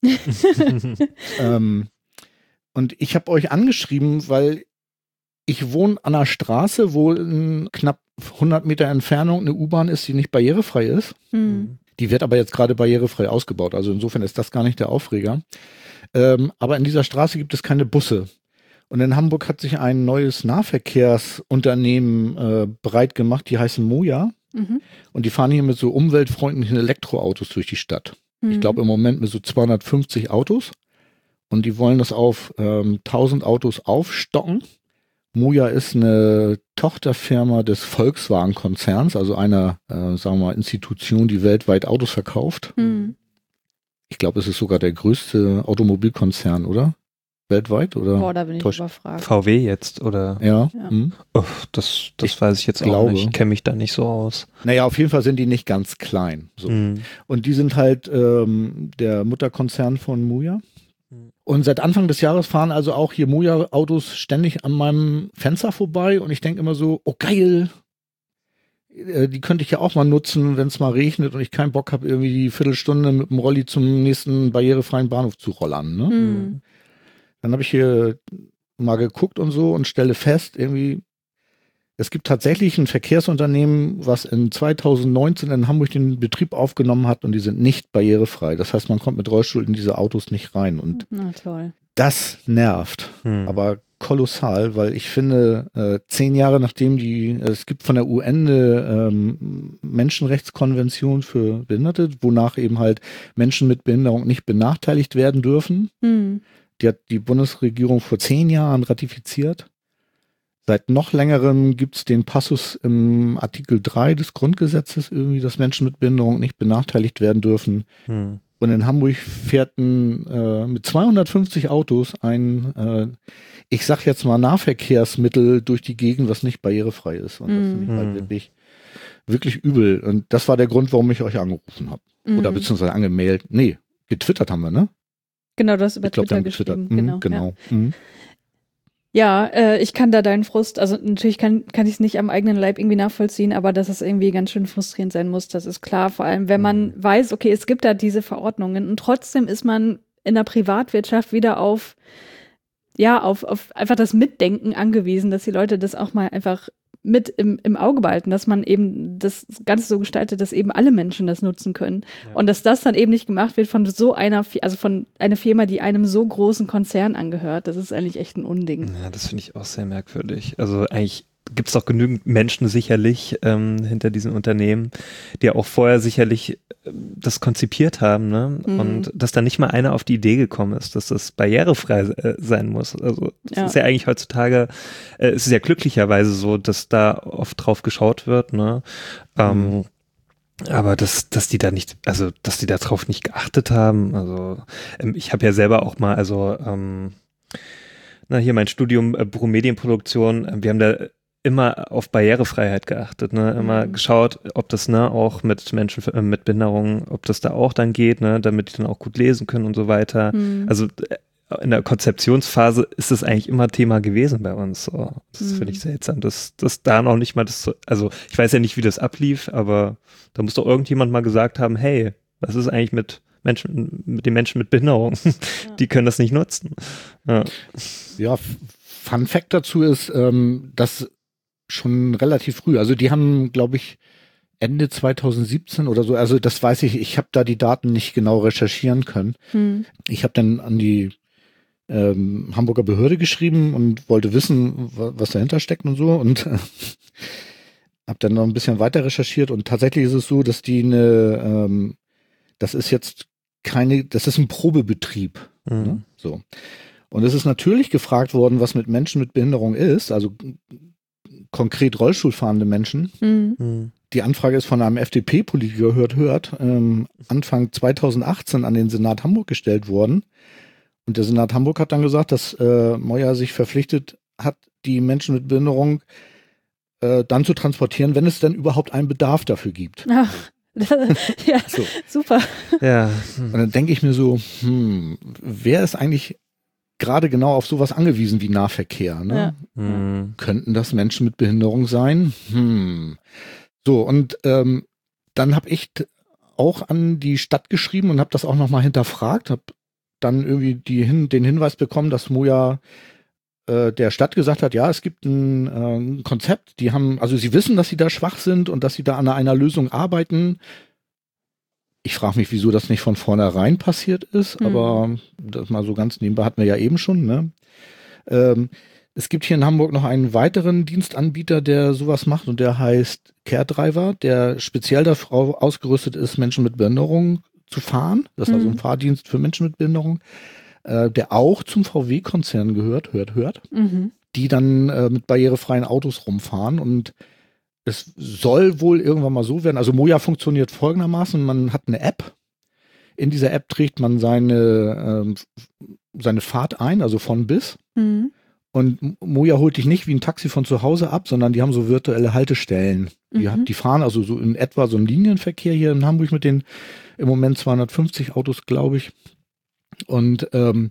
ähm, und ich habe euch angeschrieben, weil ich wohne an einer Straße, wo in knapp hundert Meter Entfernung eine U-Bahn ist, die nicht barrierefrei ist. Mhm. Die wird aber jetzt gerade barrierefrei ausgebaut. Also insofern ist das gar nicht der Aufreger. Ähm, aber in dieser Straße gibt es keine Busse. Und in Hamburg hat sich ein neues Nahverkehrsunternehmen äh, breit gemacht, die heißen Moja. Mhm. Und die fahren hier mit so umweltfreundlichen Elektroautos durch die Stadt. Mhm. Ich glaube im Moment mit so zweihundertfünfzig Autos. Und die wollen das auf ähm, tausend Autos aufstocken. Moja ist eine Tochterfirma des Volkswagen-Konzerns, also einer, äh, sagen wir mal, Institution, die weltweit Autos verkauft. Mhm. Ich glaube, es ist sogar der größte Automobilkonzern, oder? Weltweit, oder? Boah, da bin ich Täuscht- überfragt. V W jetzt, oder? Ja. Ja. Hm. Oh, das das Ich weiß ich jetzt auch glaube. nicht. Ich kenne mich da nicht so aus. Naja, auf jeden Fall sind die nicht ganz klein. So. Mhm. Und die sind halt ähm, der Mutterkonzern von Moja. Und seit Anfang des Jahres fahren also auch hier Moja-Autos ständig an meinem Fenster vorbei und ich denke immer so, oh geil, äh, die könnte ich ja auch mal nutzen, wenn es mal regnet und ich keinen Bock habe, irgendwie die Viertelstunde mit dem Rolli zum nächsten barrierefreien Bahnhof zu rollern. Ne? Mhm. Dann habe ich hier mal geguckt und so und stelle fest, irgendwie, es gibt tatsächlich ein Verkehrsunternehmen, was in zweitausendneunzehn in Hamburg den Betrieb aufgenommen hat und die sind nicht barrierefrei. Das heißt, man kommt mit Rollstuhl in diese Autos nicht rein und Na toll. das nervt, Hm. aber kolossal, weil ich finde, äh, zehn Jahre nachdem die, äh, es gibt von der U N eine ähm, Menschenrechtskonvention für Behinderte, wonach eben halt Menschen mit Behinderung nicht benachteiligt werden dürfen. Mhm. Die hat die Bundesregierung vor zehn Jahren ratifiziert. Seit noch längerem gibt es den Passus im Artikel drei des Grundgesetzes irgendwie, dass Menschen mit Behinderung nicht benachteiligt werden dürfen. Hm. Und in Hamburg fährt ein, äh, mit zweihundertfünfzig Autos ein, äh, ich sag jetzt mal, Nahverkehrsmittel durch die Gegend, was nicht barrierefrei ist. Und das finde ich Mhm. halt wirklich, wirklich übel. Und das war der Grund, warum ich euch angerufen habe. Oder Mhm. beziehungsweise angemeldet. Nee, getwittert haben wir, ne? Genau, das über Ich glaube, wir Twitter haben geschrieben. getwittert. Mhm, Genau. Ja. genau. Mhm. Ja, äh, ich kann da deinen Frust, also natürlich kann, kann ich es nicht am eigenen Leib irgendwie nachvollziehen, aber dass es irgendwie ganz schön frustrierend sein muss, das ist klar. Vor allem, wenn man weiß, okay, es gibt da diese Verordnungen und trotzdem ist man in der Privatwirtschaft wieder auf, ja, auf, auf einfach das Mitdenken angewiesen, dass die Leute das auch mal einfach mit im, im Auge behalten, dass man eben das Ganze so gestaltet, dass eben alle Menschen das nutzen können. Ja. Und dass das dann eben nicht gemacht wird von so einer, Fi- also von einer Firma, die einem so großen Konzern angehört. Das ist eigentlich echt ein Unding. Ja, das finde ich auch sehr merkwürdig. Also eigentlich gibt es doch genügend Menschen sicherlich ähm, hinter diesen Unternehmen, die auch vorher sicherlich ähm, das konzipiert haben, ne? Mhm. Und dass da nicht mal einer auf die Idee gekommen ist, dass das barrierefrei äh, sein muss. Also das Ja. ist ja eigentlich heutzutage, äh, es ist ja glücklicherweise so, dass da oft drauf geschaut wird, ne? Ähm, aber dass, dass die da nicht, also dass die da drauf nicht geachtet haben, also ähm, ich habe ja selber auch mal, also ähm, na, hier mein Studium äh, Buch- und Medienproduktion, äh, wir haben da immer auf Barrierefreiheit geachtet, ne, immer Mhm. geschaut, ob das, ne, auch mit Menschen äh, mit Behinderungen, ob das da auch dann geht, ne, damit die dann auch gut lesen können und so weiter. Mhm. Also äh, in der Konzeptionsphase ist es eigentlich immer Thema gewesen bei uns. So. Das Mhm. finde ich seltsam, dass, dass da noch nicht mal das, so, also ich weiß ja nicht, wie das ablief, aber da muss doch irgendjemand mal gesagt haben, hey, was ist eigentlich mit Menschen, mit den Menschen mit Behinderung? Die können das nicht nutzen. Ja. Ja, F- Fun Fact dazu ist, ähm, dass schon relativ früh, also die haben, glaube ich, Ende zweitausendsiebzehn oder so, also das weiß ich, ich habe da die Daten nicht genau recherchieren können. Mhm. Ich habe dann an die ähm, Hamburger Behörde geschrieben und wollte wissen, wa- was dahinter steckt und so. Und habe dann noch ein bisschen weiter recherchiert und tatsächlich ist es so, dass die eine, ähm, das ist jetzt keine, das ist ein Probebetrieb. Mhm. Ne? So. Und es ist natürlich gefragt worden, was mit Menschen mit Behinderung ist, also konkret Rollstuhlfahrende Menschen. Mhm. Die Anfrage ist von einem F D P-Politiker, hört, hört, ähm, Anfang zweitausendachtzehn an den Senat Hamburg gestellt worden. Und der Senat Hamburg hat dann gesagt, dass äh, Moya sich verpflichtet hat, die Menschen mit Behinderung äh, dann zu transportieren, wenn es denn überhaupt einen Bedarf dafür gibt. Ach, ja, so. Super. Ja. Und dann denke ich mir so, hm, wer ist eigentlich gerade genau auf sowas angewiesen wie Nahverkehr? Ne? Ja. Hm. Könnten das Menschen mit Behinderung sein? Hm. So, und ähm, dann habe ich auch an die Stadt geschrieben und habe das auch nochmal hinterfragt, habe dann irgendwie die hin, den Hinweis bekommen, dass Moya äh, der Stadt gesagt hat, ja, es gibt ein, äh, ein Konzept, die haben, also sie wissen, dass sie da schwach sind und dass sie da an einer Lösung arbeiten. Ich frage mich, wieso das nicht von vornherein passiert ist, mhm. aber das mal so ganz nebenbei hatten wir ja eben schon, ne? Ähm, es gibt hier in Hamburg noch einen weiteren Dienstanbieter, der sowas macht und der heißt CareDriver, der speziell dafür ausgerüstet ist, Menschen mit Behinderung zu fahren. Das ist mhm. also ein Fahrdienst für Menschen mit Behinderung, äh, der auch zum V W-Konzern gehört, hört, hört, mhm. die dann äh, mit barrierefreien Autos rumfahren und es soll wohl irgendwann mal so werden. Also Moya funktioniert folgendermaßen, man hat eine App. In dieser App trägt man seine, äh, seine Fahrt ein, also von bis. Mhm. Und Moya holt dich nicht wie ein Taxi von zu Hause ab, sondern die haben so virtuelle Haltestellen. Die, mhm. die fahren also so in etwa so einen Linienverkehr hier in Hamburg mit den im Moment zweihundertfünfzig Autos, glaube ich. Und ähm,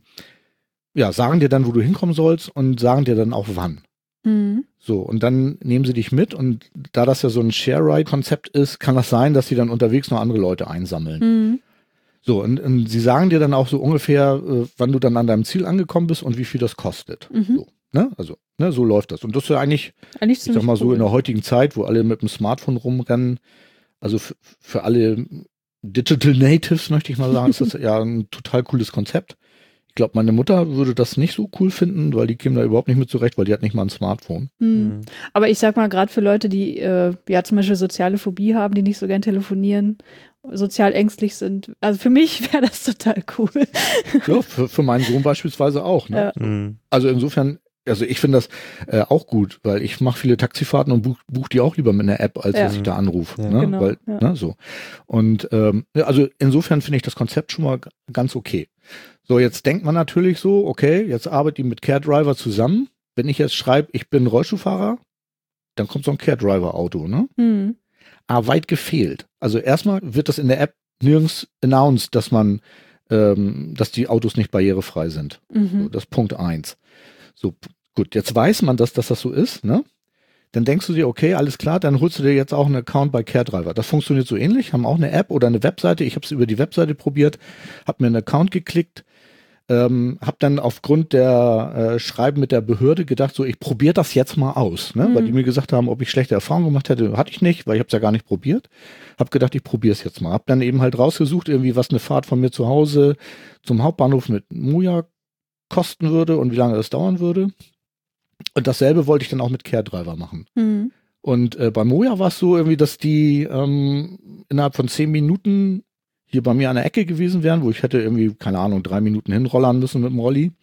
ja, sagen dir dann, wo du hinkommen sollst und sagen dir dann auch wann. Mhm. So, und dann nehmen sie dich mit und da das ja so ein Share-Ride-Konzept ist, kann das sein, dass sie dann unterwegs noch andere Leute einsammeln. Mhm. So, und, und sie sagen dir dann auch so ungefähr, äh, wann du dann an deinem Ziel angekommen bist und wie viel das kostet. Mhm. So, ne? Also, ne, so läuft das. Und das ist ja eigentlich, eigentlich ich sag mal so, cool. In der heutigen Zeit, wo alle mit dem Smartphone rumrennen, also f- für alle Digital Natives, möchte ich mal sagen, ist das ja ein total cooles Konzept. Ich glaube, meine Mutter würde das nicht so cool finden, weil die käme da überhaupt nicht mit zurecht, weil die hat nicht mal ein Smartphone. Mhm. Aber ich sag mal, gerade für Leute, die äh, ja zum Beispiel soziale Phobie haben, die nicht so gern telefonieren, sozial ängstlich sind, also für mich wäre das total cool. Ja, für, für meinen Sohn beispielsweise auch. Ne? Ja. Mhm. Also insofern, also ich finde das äh, auch gut, weil ich mache viele Taxifahrten und buche buch die auch lieber mit einer App, als ja. dass ich da anrufe. Ja, ne? Genau, weil, ja. ne, so. Und ähm, also insofern finde ich das Konzept schon mal g- ganz okay. So, jetzt denkt man natürlich so, okay, jetzt arbeitet die mit CareDriver zusammen. Wenn ich jetzt schreibe, ich bin Rollstuhlfahrer, dann kommt so ein CareDriver-Auto, ne? Mhm. Aber weit gefehlt. Also erstmal wird das in der App nirgends announced, dass man, ähm, dass die Autos nicht barrierefrei sind. Mhm. So, das ist Punkt eins. So, gut, jetzt weiß man, dass, dass das so ist, ne? Dann denkst du dir, okay, alles klar, dann holst du dir jetzt auch einen Account bei CareDriver. Das funktioniert so ähnlich, haben auch eine App oder eine Webseite. Ich habe es über die Webseite probiert, habe mir einen Account geklickt, ähm, habe dann aufgrund der äh, Schreiben mit der Behörde gedacht, so ich probiere das jetzt mal aus, ne? Mhm. Weil die mir gesagt haben, ob ich schlechte Erfahrungen gemacht hätte, hatte ich nicht, weil ich habe es ja gar nicht probiert. Habe gedacht, ich probiere es jetzt mal. Habe dann eben halt rausgesucht, irgendwie was eine Fahrt von mir zu Hause zum Hauptbahnhof mit Moya kosten würde und wie lange das dauern würde. Und dasselbe wollte ich dann auch mit CareDriver machen. Mhm. Und äh, bei Moya war es so irgendwie, dass die ähm, innerhalb von zehn Minuten hier bei mir an der Ecke gewesen wären, wo ich hätte irgendwie, keine Ahnung, drei Minuten hinrollern müssen mit dem Rolli.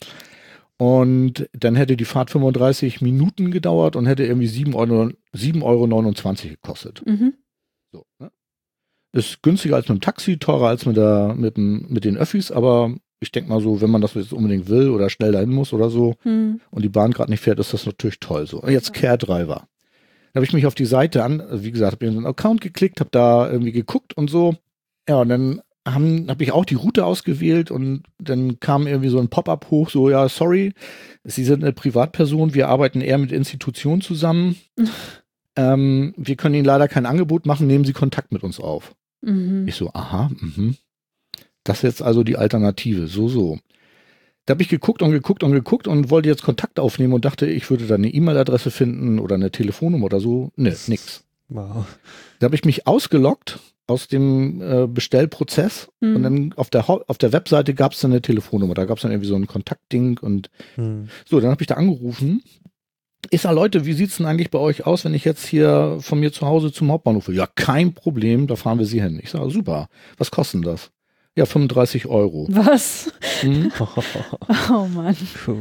Und dann hätte die Fahrt fünfunddreißig Minuten gedauert und hätte irgendwie sieben Euro neunundzwanzig gekostet. Mhm. So, ne? Ist günstiger als mit dem Taxi, teurer als mit, der, mit, dem, mit den Öffis, aber ich denke mal so, wenn man das jetzt unbedingt will oder schnell dahin muss oder so hm. und die Bahn gerade nicht fährt, ist das natürlich toll. So, und jetzt CareDriver. Da habe ich mich auf die Seite an, also wie gesagt, habe in so einen Account geklickt, habe da irgendwie geguckt und so. Ja, und dann habe hab ich auch die Route ausgewählt und dann kam irgendwie so ein Pop-up hoch, so, ja, sorry, Sie sind eine Privatperson, wir arbeiten eher mit Institutionen zusammen. ähm, wir können Ihnen leider kein Angebot machen, nehmen Sie Kontakt mit uns auf. Mhm. Ich so, aha, mhm. Das ist jetzt also die Alternative, so, so. Da habe ich geguckt und geguckt und geguckt und wollte jetzt Kontakt aufnehmen und dachte, ich würde da eine E-Mail-Adresse finden oder eine Telefonnummer oder so. Ne, nix. Wow. Da habe ich mich ausgeloggt aus dem äh, Bestellprozess mhm. und dann auf der, auf der Webseite gab es dann eine Telefonnummer. Da gab es dann irgendwie so ein Kontaktding und mhm. so, dann habe ich da angerufen Ich sag, Leute, wie sieht's denn eigentlich bei euch aus, wenn ich jetzt hier von mir zu Hause zum Hauptbahnhof will? Ja, kein Problem, da fahren wir sie hin. Ich sage, super, was kostet denn das? Ja, fünfunddreißig Euro. Was? Hm? Oh Mann. Puh.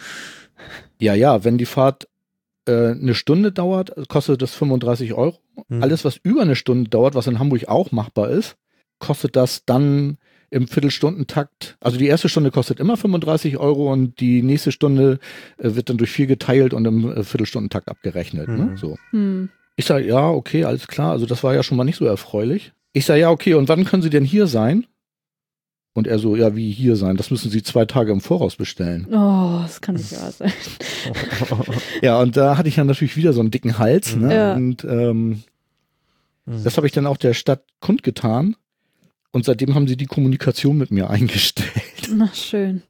Ja, ja, wenn die Fahrt äh, eine Stunde dauert, kostet das fünfunddreißig Euro. Hm. Alles, was über eine Stunde dauert, was in Hamburg auch machbar ist, kostet das dann im Viertelstundentakt. Also die erste Stunde kostet immer fünfunddreißig Euro und die nächste Stunde äh, wird dann durch vier geteilt und im äh, Viertelstundentakt abgerechnet. Hm. Ne? So. Hm. Ich sage, ja, okay, alles klar. Also das war ja schon mal nicht so erfreulich. Ich sage, ja, okay, und wann können Sie denn hier sein? Und er so, ja, wie hier sein? Das müssen Sie zwei Tage im Voraus bestellen. Oh, das kann nicht wahr sein. Ja, und da hatte ich ja natürlich wieder so einen dicken Hals. Ne? Ja. Und ähm, Hm. das habe ich dann auch der Stadt kundgetan. Und seitdem haben sie die Kommunikation mit mir eingestellt. Na, schön.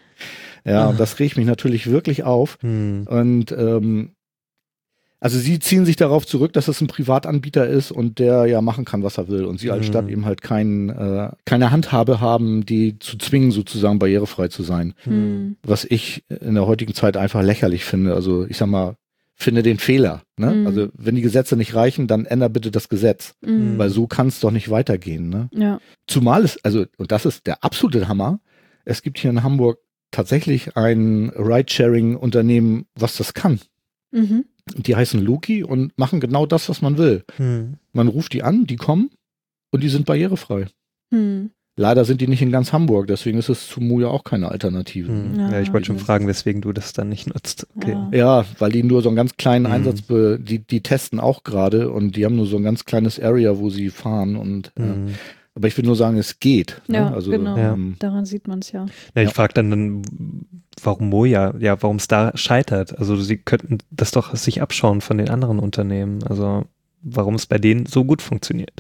Ja, und das regt mich natürlich wirklich auf. Hm. Und ähm, also sie ziehen sich darauf zurück, dass es ein Privatanbieter ist und der ja machen kann, was er will. Und sie als Mhm. Stadt eben halt kein, äh, keine Handhabe haben, die zu zwingen, sozusagen barrierefrei zu sein. Hm. Was ich in der heutigen Zeit einfach lächerlich finde. Also ich sag mal, finde den Fehler. Ne? Mhm. Also wenn die Gesetze nicht reichen, dann änder bitte das Gesetz. Hm. Weil so kann es doch nicht weitergehen. Ne? Ja. Zumal es, also, und das ist der absolute Hammer, es gibt hier in Hamburg tatsächlich ein Ride-Sharing-Unternehmen, was das kann. Mhm. Die heißen Loki und machen genau das, was man will. Hm. Man ruft die an, die kommen und die sind barrierefrei. Hm. Leider sind die nicht in ganz Hamburg, deswegen ist es zu Mu ja auch keine Alternative. Hm. Ja, Ja, ich wollte schon das- fragen, weswegen du das dann nicht nutzt. Okay. Ja. Ja, weil die nur so einen ganz kleinen Mhm. Einsatz, be, die, die testen auch gerade und die haben nur so ein ganz kleines Area, wo sie fahren und äh, Hm. aber ich will nur sagen, es geht. Ja, ne? Also, genau. Ja. ähm, Daran sieht man es ja. Ja, ich Ja. frage dann, dann, warum Moja, ja, warum es da scheitert. Also sie könnten das doch sich abschauen von den anderen Unternehmen. Also warum es bei denen so gut funktioniert.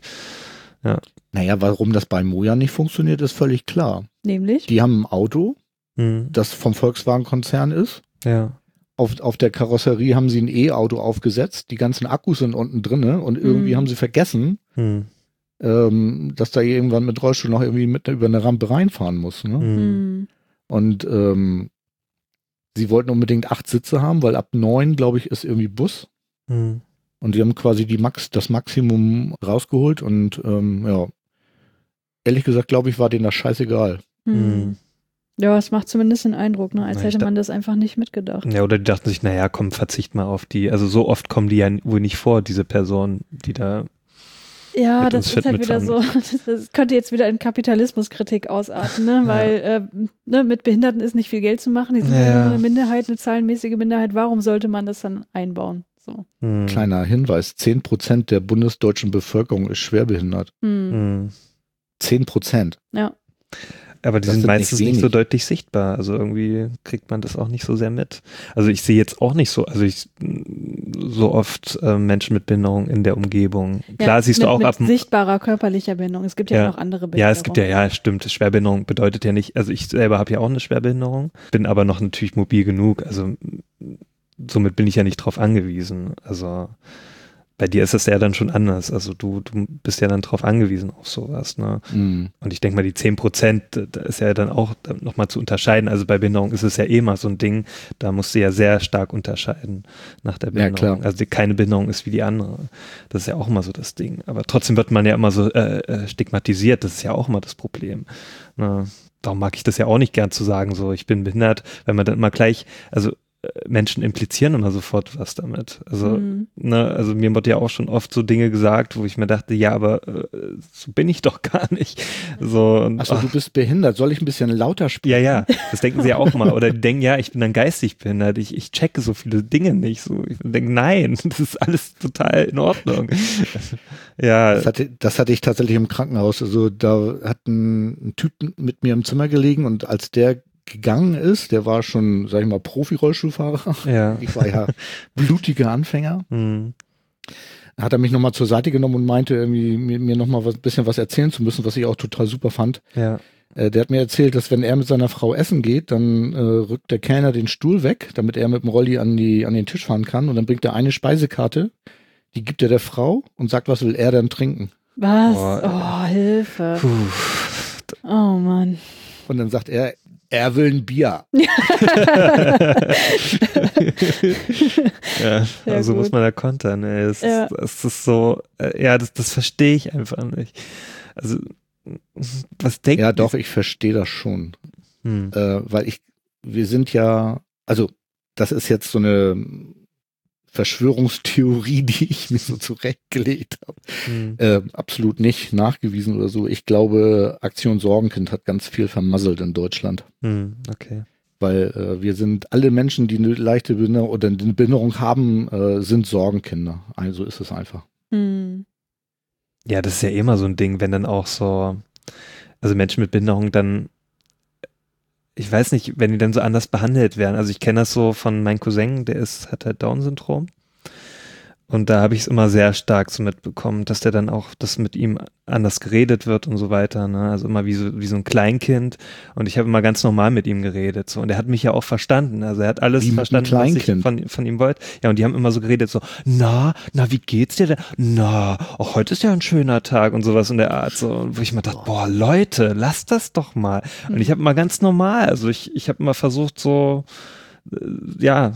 Naja, warum das bei Moja nicht funktioniert, ist völlig klar. Nämlich? Die haben ein Auto, Hm. das vom Volkswagen-Konzern ist. Ja. Auf, auf der Karosserie haben sie ein E-Auto aufgesetzt. Die ganzen Akkus sind unten drinne und irgendwie Mhm. haben sie vergessen, Hm. ähm, dass da irgendwann mit Rollstuhl noch irgendwie mit über eine Rampe reinfahren muss. Ne? Hm. Hm. Und ähm, sie wollten unbedingt acht Sitze haben, weil ab neun, glaube ich, ist irgendwie Bus. Hm. Und die haben quasi die Max, das Maximum rausgeholt und ähm, ja, ehrlich gesagt, glaube ich, war denen das scheißegal. Hm. Hm. Ja, es macht zumindest den Eindruck, ne, als Na, ich hätte da- man das einfach nicht mitgedacht. Ja, oder die dachten sich, naja, komm, verzicht mal auf die. Also so oft kommen die ja wohl nicht vor, diese Personen, die da. Ja, mit das uns ist fit halt wieder so, mitfahren. das könnte jetzt wieder in Kapitalismuskritik ausarten, ne? Ja. Weil äh, ne, mit Behinderten ist nicht viel Geld zu machen, die sind Ja. ja nur eine Minderheit, eine zahlenmäßige Minderheit. Warum sollte man das dann einbauen? So. Hm. Kleiner Hinweis, zehn Prozent der bundesdeutschen Bevölkerung ist schwerbehindert. Hm. Hm. zehn Prozent. Ja. Aber die Das sind sind nicht meistens nicht, wenig. so deutlich sichtbar. Also irgendwie kriegt man das auch nicht so sehr mit. Also ich sehe jetzt auch nicht so, also ich so oft äh, Menschen mit Behinderung in der Umgebung. Klar ja, siehst mit, du auch mit ab dem sichtbarer körperlicher Behinderung. Es gibt ja, Ja. noch andere Behinderungen. Ja, es gibt ja, ja, stimmt. Schwerbehinderung bedeutet ja nicht, also ich selber habe ja auch eine Schwerbehinderung, bin aber noch natürlich mobil genug. Also somit bin ich ja nicht drauf angewiesen. Also bei dir ist es ja dann schon anders. Also du, du bist ja dann drauf angewiesen auf sowas. Ne? Mhm. Und ich denke mal, die zehn Prozent, da ist ja dann auch nochmal zu unterscheiden. Also bei Behinderung ist es ja eh mal so ein Ding, da musst du ja sehr stark unterscheiden nach der Ja, Behinderung. klar. Also die, keine Behinderung ist wie die andere. Das ist ja auch immer so das Ding. Aber trotzdem wird man ja immer so äh, äh, stigmatisiert. Das ist ja auch immer das Problem. Ne? Darum mag ich das ja auch nicht gern zu sagen, so ich bin behindert, weil man dann immer gleich, also Menschen implizieren immer sofort was damit. Also, Mhm. ne, also mir wurde ja auch schon oft so Dinge gesagt, wo ich mir dachte, ja, aber äh, so bin ich doch gar nicht. So, und, Achso, du bist behindert. Soll ich ein bisschen lauter sprechen? ja, ja, das denken sie ja auch mal. Oder die denken, ja, ich bin dann geistig behindert, ich, ich checke so viele Dinge nicht. So, ich denke, nein, das ist alles total in Ordnung. Ja, Das hatte, das hatte ich tatsächlich im Krankenhaus. Also da hat ein, ein Typ mit mir im Zimmer gelegen und als der gegangen ist, der war schon, sag ich mal, Profi-Rollstuhlfahrer. ja. Ich war ja blutiger Anfänger. Hm. Hat er mich nochmal zur Seite genommen und meinte, irgendwie mir, mir nochmal ein bisschen was erzählen zu müssen, was ich auch total super fand. Ja. Äh, der hat mir erzählt, dass wenn er mit seiner Frau essen geht, dann äh, rückt der Kellner den Stuhl weg, damit er mit dem Rolli an, die, an den Tisch fahren kann. Und dann bringt er eine Speisekarte, die gibt er der Frau und sagt, was will er dann trinken. Was? Boah, Oh, Hilfe. Puh. Oh Mann. Und dann sagt er, Er will ein Bier. Ja, Ja, also gut. muss man da kontern. Ey. Es, Ja. ist, es ist so, äh, ja, das, das verstehe ich einfach nicht. Also, was denkt Ja, doch, ich verstehe das schon. Hm. Äh, weil ich, wir sind ja, also das ist jetzt so eine Verschwörungstheorie, die ich mir so zurechtgelegt habe. Hm. Äh, absolut nicht nachgewiesen oder so. Ich glaube, Aktion Sorgenkind hat ganz viel vermasselt in Deutschland. Hm. Okay. Weil äh, wir sind, alle Menschen, die eine leichte Behinderung oder eine Behinderung haben, äh, sind Sorgenkinder. Also ist es einfach. Hm. Ja, das ist ja immer so ein Ding, wenn dann auch so, also Menschen mit Behinderung dann, ich weiß nicht, wenn die dann so anders behandelt werden. Also ich kenne das so von meinem Cousin, der ist, hat halt Down-Syndrom. Und da habe ich es immer sehr stark so mitbekommen, dass der dann auch, dass mit ihm anders geredet wird und so weiter, ne? Also immer wie so, wie so ein Kleinkind. Und ich habe immer ganz normal mit ihm geredet, so. Und er hat mich ja auch verstanden. Also er hat alles Wie mit einem verstanden, was ich Kleinkind? von, von ihm wollte. Ja, und die haben immer so geredet, so, na, na, wie geht's dir denn? Na, auch heute ist ja ein schöner Tag und sowas in der Art, so. Und wo ich mir dachte, boah, Leute, lasst das doch mal. Und ich habe immer ganz normal, also ich, ich habe immer versucht, so, ja,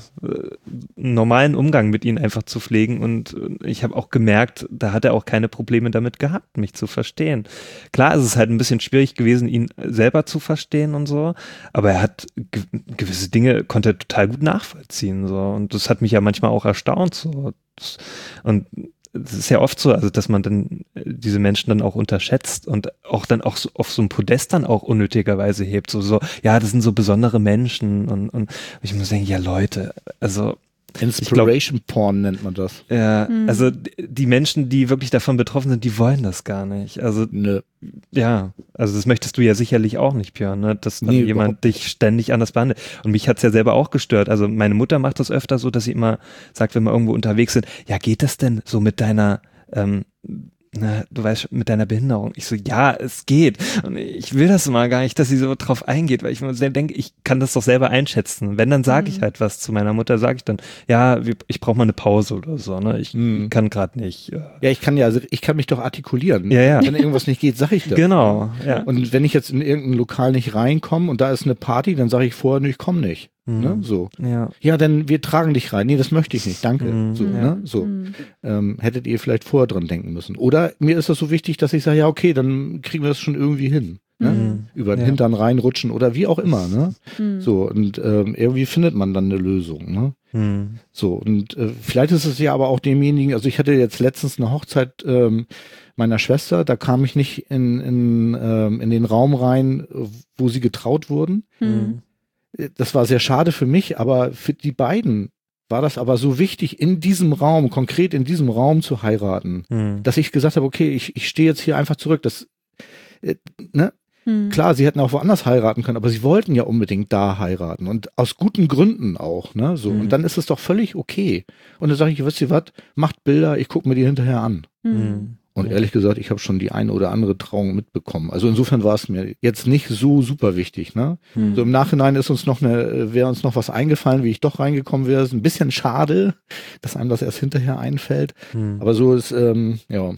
einen normalen Umgang mit ihnen einfach zu pflegen und ich habe auch gemerkt, da hat er auch keine Probleme damit gehabt, mich zu verstehen. Klar, es ist halt ein bisschen schwierig gewesen, ihn selber zu verstehen und so, aber er hat ge- gewisse Dinge, konnte er total gut nachvollziehen, so, und das hat mich ja manchmal auch erstaunt, so. Das, und es ist ja oft so, also dass man dann diese Menschen dann auch unterschätzt und auch dann auch so auf so ein Podest dann auch unnötigerweise hebt, so, so, ja, das sind so besondere Menschen und, und ich muss denken, ja Leute, also Inspiration Porn nennt man das. ja, Hm. also die Menschen, die wirklich davon betroffen sind, die wollen das gar nicht. Also Nö. ja, also das möchtest du ja sicherlich auch nicht, Björn, ne? Dass dann Nee, jemand überhaupt dich ständig anders behandelt. Und mich hat's ja selber auch gestört. Also meine Mutter macht das öfter so, dass sie immer sagt, wenn wir irgendwo unterwegs sind, ja, geht das denn so mit deiner, ähm, na, du weißt, mit deiner Behinderung? Ich so, ja, es geht. Und ich will das mal gar nicht, dass sie so drauf eingeht, weil ich mir sehr denke, ich kann das doch selber einschätzen. Wenn, dann sage ich Mhm. halt was zu meiner Mutter, sage ich dann, ja, wir- ich brauche mal eine Pause oder so, ne? Ich Mhm. kann gerade nicht. äh, Ja, ich kann ja, also ich kann mich doch artikulieren. Ja, ja. Wenn irgendwas nicht geht, sag ich das. Genau, ja. Und wenn ich jetzt in irgendein Lokal nicht reinkomme und da ist eine Party, dann sage ich vorher, nee, ich komme nicht. Ne? Mhm. So. Ja. Ja, dann wir tragen dich rein. Nee, das möchte ich nicht. Danke. Mhm. So, Ja. ne? So. Hm. Ähm, hättet ihr vielleicht vorher dran denken müssen. Oder mir ist das so wichtig, dass ich sage, ja, okay, dann kriegen wir das schon irgendwie hin. Ne? Mhm. Über den Ja. Hintern reinrutschen oder wie auch immer. Ne? Hm. So, und ähm, irgendwie findet man dann eine Lösung. Ne? Mhm. So, und äh, vielleicht ist es ja aber auch demjenigen, also ich hatte jetzt letztens eine Hochzeit ähm, meiner Schwester, da kam ich nicht in, in, ähm, in den Raum rein, wo sie getraut wurden. Hm. Das war sehr schade für mich, aber für die beiden war das aber so wichtig, in diesem Raum, konkret in diesem Raum zu heiraten, Mhm. dass ich gesagt habe, okay, ich, ich stehe jetzt hier einfach zurück. Das, äh, ne? Hm. Klar, sie hätten auch woanders heiraten können, aber sie wollten ja unbedingt da heiraten und aus guten Gründen auch, ne? So. Mhm. Und dann ist es doch völlig okay. Und dann sage ich, wisst ihr was, macht Bilder, ich gucke mir die hinterher an. Hm. Mhm. Und Ja. ehrlich gesagt, ich habe schon die eine oder andere Trauung mitbekommen. Also insofern war es mir jetzt nicht so super wichtig, ne? Hm. So im Nachhinein ist uns noch eine, wäre uns noch was eingefallen, wie ich doch reingekommen wäre. Ist ein bisschen schade, dass einem das erst hinterher einfällt. Mhm. Aber so ist, ähm, ja.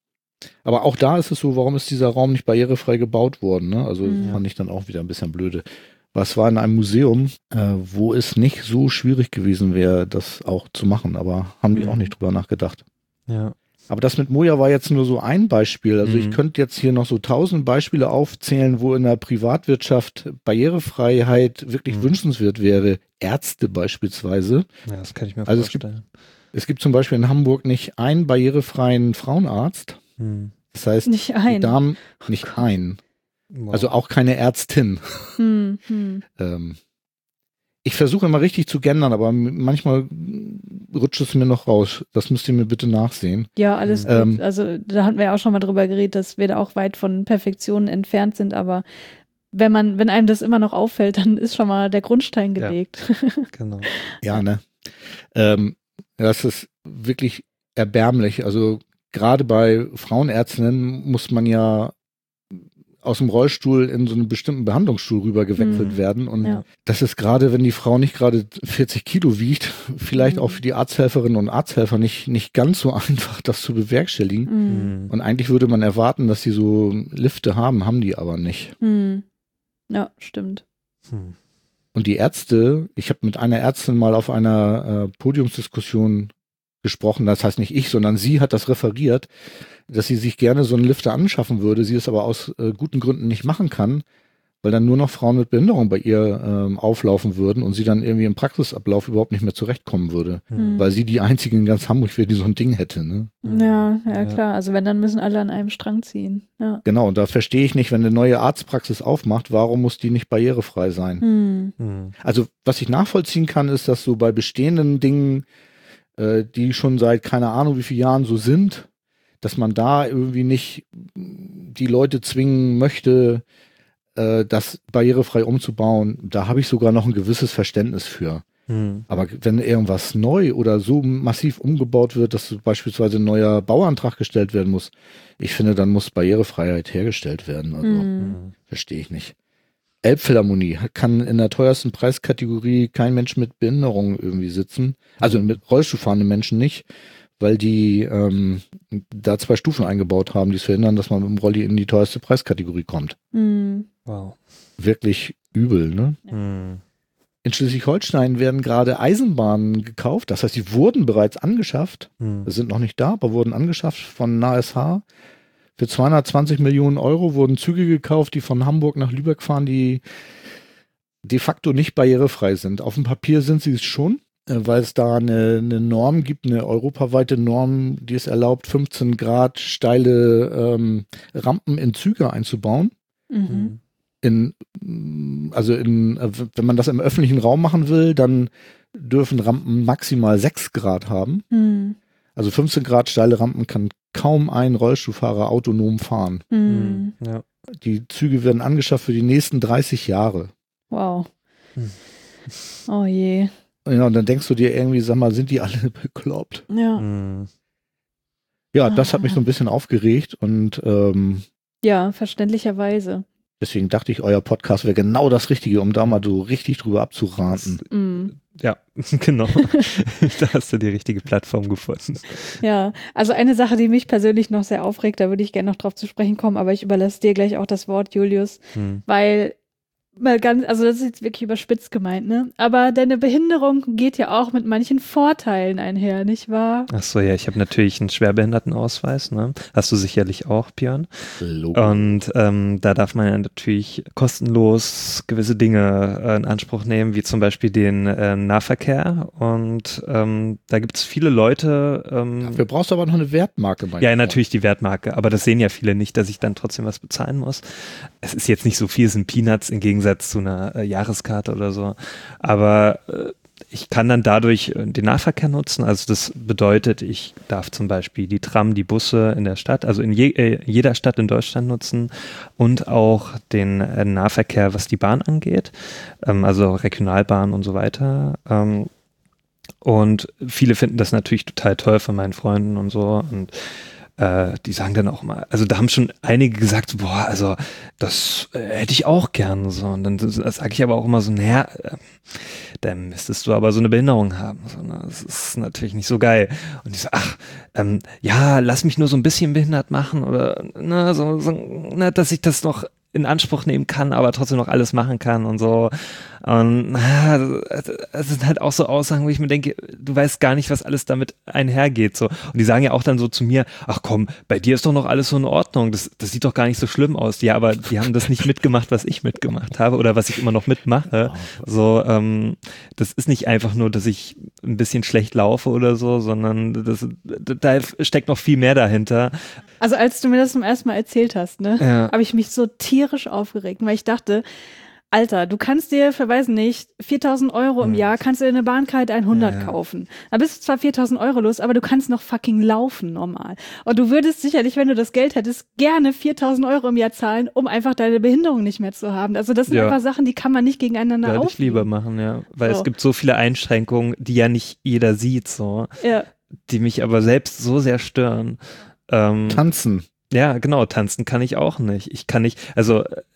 Aber auch da ist es so, warum ist dieser Raum nicht barrierefrei gebaut worden, ne? Also Mhm. fand ich dann auch wieder ein bisschen blöde. Was war in einem Museum, äh, wo es nicht so schwierig gewesen wäre, das auch zu machen, aber haben die Mhm. auch nicht drüber nachgedacht. Ja. Aber das mit Moja war jetzt nur so ein Beispiel. Also Mhm. ich könnte jetzt hier noch so tausend Beispiele aufzählen, wo in der Privatwirtschaft Barrierefreiheit wirklich Mhm. wünschenswert wäre. Ärzte beispielsweise. Ja, das kann ich mir Also es gibt- vorstellen. Es gibt zum Beispiel in Hamburg nicht einen barrierefreien Frauenarzt. Mhm. Das heißt, Nicht die ein. Damen nicht ein. Wow. Also auch keine Ärztin. Hm. Hm. Ähm, ich versuche immer richtig zu gendern, aber m- manchmal rutscht es mir noch raus. Das müsst ihr mir bitte nachsehen. Ja, alles gut. Ähm, Also da hatten wir ja auch schon mal drüber geredet, dass wir da auch weit von Perfektion entfernt sind, aber wenn man, wenn einem das immer noch auffällt, dann ist schon mal der Grundstein Ja. gelegt. Genau. Ja, ne? Ähm, das ist wirklich erbärmlich. Also gerade bei Frauenärztinnen muss man ja aus dem Rollstuhl in so einen bestimmten Behandlungsstuhl rüber gewechselt Mhm. werden. Und Ja. das ist gerade, wenn die Frau nicht gerade vierzig Kilo wiegt, vielleicht Mhm. auch für die Arzthelferinnen und Arzthelfer nicht, nicht ganz so einfach, das zu bewerkstelligen. Hm. Mhm. Und eigentlich würde man erwarten, dass sie so Lifte haben, haben die aber nicht. Hm. Ja, stimmt. Hm. Und die Ärzte, ich habe mit einer Ärztin mal auf einer äh, Podiumsdiskussion gesprochen, das heißt nicht ich, sondern sie hat das referiert, dass sie sich gerne so einen Lifter anschaffen würde, sie es aber aus äh, guten Gründen nicht machen kann, weil dann nur noch Frauen mit Behinderung bei ihr ähm, auflaufen würden und sie dann irgendwie im Praxisablauf überhaupt nicht mehr zurechtkommen würde, Hm. weil sie die einzige in ganz Hamburg wäre, die so ein Ding hätte. Ne? Ja, ja, Ja. klar. Also wenn, dann müssen alle an einem Strang ziehen. Ja. Genau, und da verstehe ich nicht, wenn eine neue Arztpraxis aufmacht, warum muss die nicht barrierefrei sein? Hm. Hm. Also was ich nachvollziehen kann, ist, dass so bei bestehenden Dingen, äh, die schon seit keine Ahnung wie vielen Jahren so sind, dass man da irgendwie nicht die Leute zwingen möchte, äh, das barrierefrei umzubauen. Da habe ich sogar noch ein gewisses Verständnis für. Hm. Aber wenn irgendwas neu oder so massiv umgebaut wird, dass so beispielsweise ein neuer Bauantrag gestellt werden muss, ich finde, dann muss Barrierefreiheit hergestellt werden. Also Hm. Hm. verstehe ich nicht. Elbphilharmonie kann in der teuersten Preiskategorie kein Mensch mit Behinderung irgendwie sitzen. Also mit Rollstuhlfahrenden Menschen nicht, weil die ähm, da zwei Stufen eingebaut haben, die es verhindern, dass man mit dem Rolli in die teuerste Preiskategorie kommt. Hm. Wow. Wirklich übel, ne? Hm. In Schleswig-Holstein werden gerade Eisenbahnen gekauft. Das heißt, sie wurden bereits angeschafft. Hm. Sind noch nicht da, aber wurden angeschafft von N A S H. Für zweihundertzwanzig Millionen Euro wurden Züge gekauft, die von Hamburg nach Lübeck fahren, die de facto nicht barrierefrei sind. Auf dem Papier sind sie es schon, äh, weil es da eine, eine Norm gibt, eine europaweite Norm, die es erlaubt, fünfzehn Grad steile ähm, Rampen in Züge einzubauen. Mhm. In, also in, wenn man das im öffentlichen Raum machen will, dann dürfen Rampen maximal sechs Grad haben. Hm. Also fünfzehn Grad steile Rampen kann kaum ein Rollstuhlfahrer autonom fahren. Hm. Hm. Ja. Die Züge werden angeschafft für die nächsten dreißig Jahre. Wow. Hm. Oh je. Ja, und dann denkst du dir irgendwie, sag mal, sind die alle bekloppt? Ja. Hm. Ja, das hat mich so ein bisschen aufgeregt und ähm, Ja, verständlicherweise. deswegen dachte ich, euer Podcast wäre genau das Richtige, um da mal so richtig drüber abzuraten. Mm. Ja, genau. Da hast du die richtige Plattform gefunden. Ja, also eine Sache, die mich persönlich noch sehr aufregt, da würde ich gerne noch drauf zu sprechen kommen, aber ich überlasse dir gleich auch das Wort, Julius, Hm. weil mal ganz, also das ist jetzt wirklich überspitzt gemeint, ne? Aber deine Behinderung geht ja auch mit manchen Vorteilen einher, nicht wahr? Ach so, ja, ich habe natürlich einen Schwerbehindertenausweis, ne? Hast du sicherlich auch, Björn. Logo. Und ähm, da darf man ja natürlich kostenlos gewisse Dinge äh, in Anspruch nehmen, wie zum Beispiel den äh, Nahverkehr. Und ähm, da gibt es viele Leute. Ähm, Dafür brauchst du aber noch eine Wertmarke. Mein ja, Freund. natürlich die Wertmarke, aber das sehen ja viele nicht, dass ich dann trotzdem was bezahlen muss. Es ist jetzt nicht so viel, es sind Peanuts im Gegensatz zu einer äh, Jahreskarte oder so. Aber äh, ich kann dann dadurch äh, den Nahverkehr nutzen. Also das bedeutet, ich darf zum Beispiel die Tram, die Busse in der Stadt, also in je, äh, jeder Stadt in Deutschland nutzen und auch den äh, Nahverkehr, was die Bahn angeht, ähm, also Regionalbahn und so weiter. Ähm, und viele finden das natürlich total toll von meinen Freunden und so und äh, die sagen dann auch mal, also da haben schon einige gesagt, boah, also das äh, hätte ich auch gern so. Und dann sage ich aber auch immer so, naja, äh, dann müsstest du aber so eine Behinderung haben. So, ne? Das ist natürlich nicht so geil. Und ich so, ach, ähm, ja, lass mich nur so ein bisschen behindert machen oder ne, so, so ne, dass ich das noch in Anspruch nehmen kann, aber trotzdem noch alles machen kann und so. Und es sind halt auch so Aussagen, wo ich mir denke, du weißt gar nicht, was alles damit einhergeht. So. Und die sagen ja auch dann so zu mir, ach komm, bei dir ist doch noch alles so in Ordnung, das, das sieht doch gar nicht so schlimm aus. Ja, aber die haben das nicht mitgemacht, was ich mitgemacht habe oder was ich immer noch mitmache. So, ähm, das ist nicht einfach nur, dass ich ein bisschen schlecht laufe oder so, sondern das, da steckt noch viel mehr dahinter. Also als du mir das zum ersten Mal erzählt hast, ne, Ja. habe ich mich so tierisch aufgeregt, weil ich dachte, Alter, du kannst dir für, weiß nicht, viertausend Euro im Hm. Jahr, kannst du dir eine Bahncard hundert Ja, ja. kaufen. Da bist du zwar viertausend Euro los, aber du kannst noch fucking laufen normal. Und du würdest sicherlich, wenn du das Geld hättest, gerne viertausend Euro im Jahr zahlen, um einfach deine Behinderung nicht mehr zu haben. Also das sind Ja. einfach Sachen, die kann man nicht gegeneinander Würde ich aufwiegen. lieber machen, ja. Weil So. es gibt so viele Einschränkungen, die ja nicht jeder sieht, so, Ja. die mich aber selbst so sehr stören. Ähm, Tanzen. ja, genau, tanzen kann ich auch nicht. Ich kann nicht, also äh,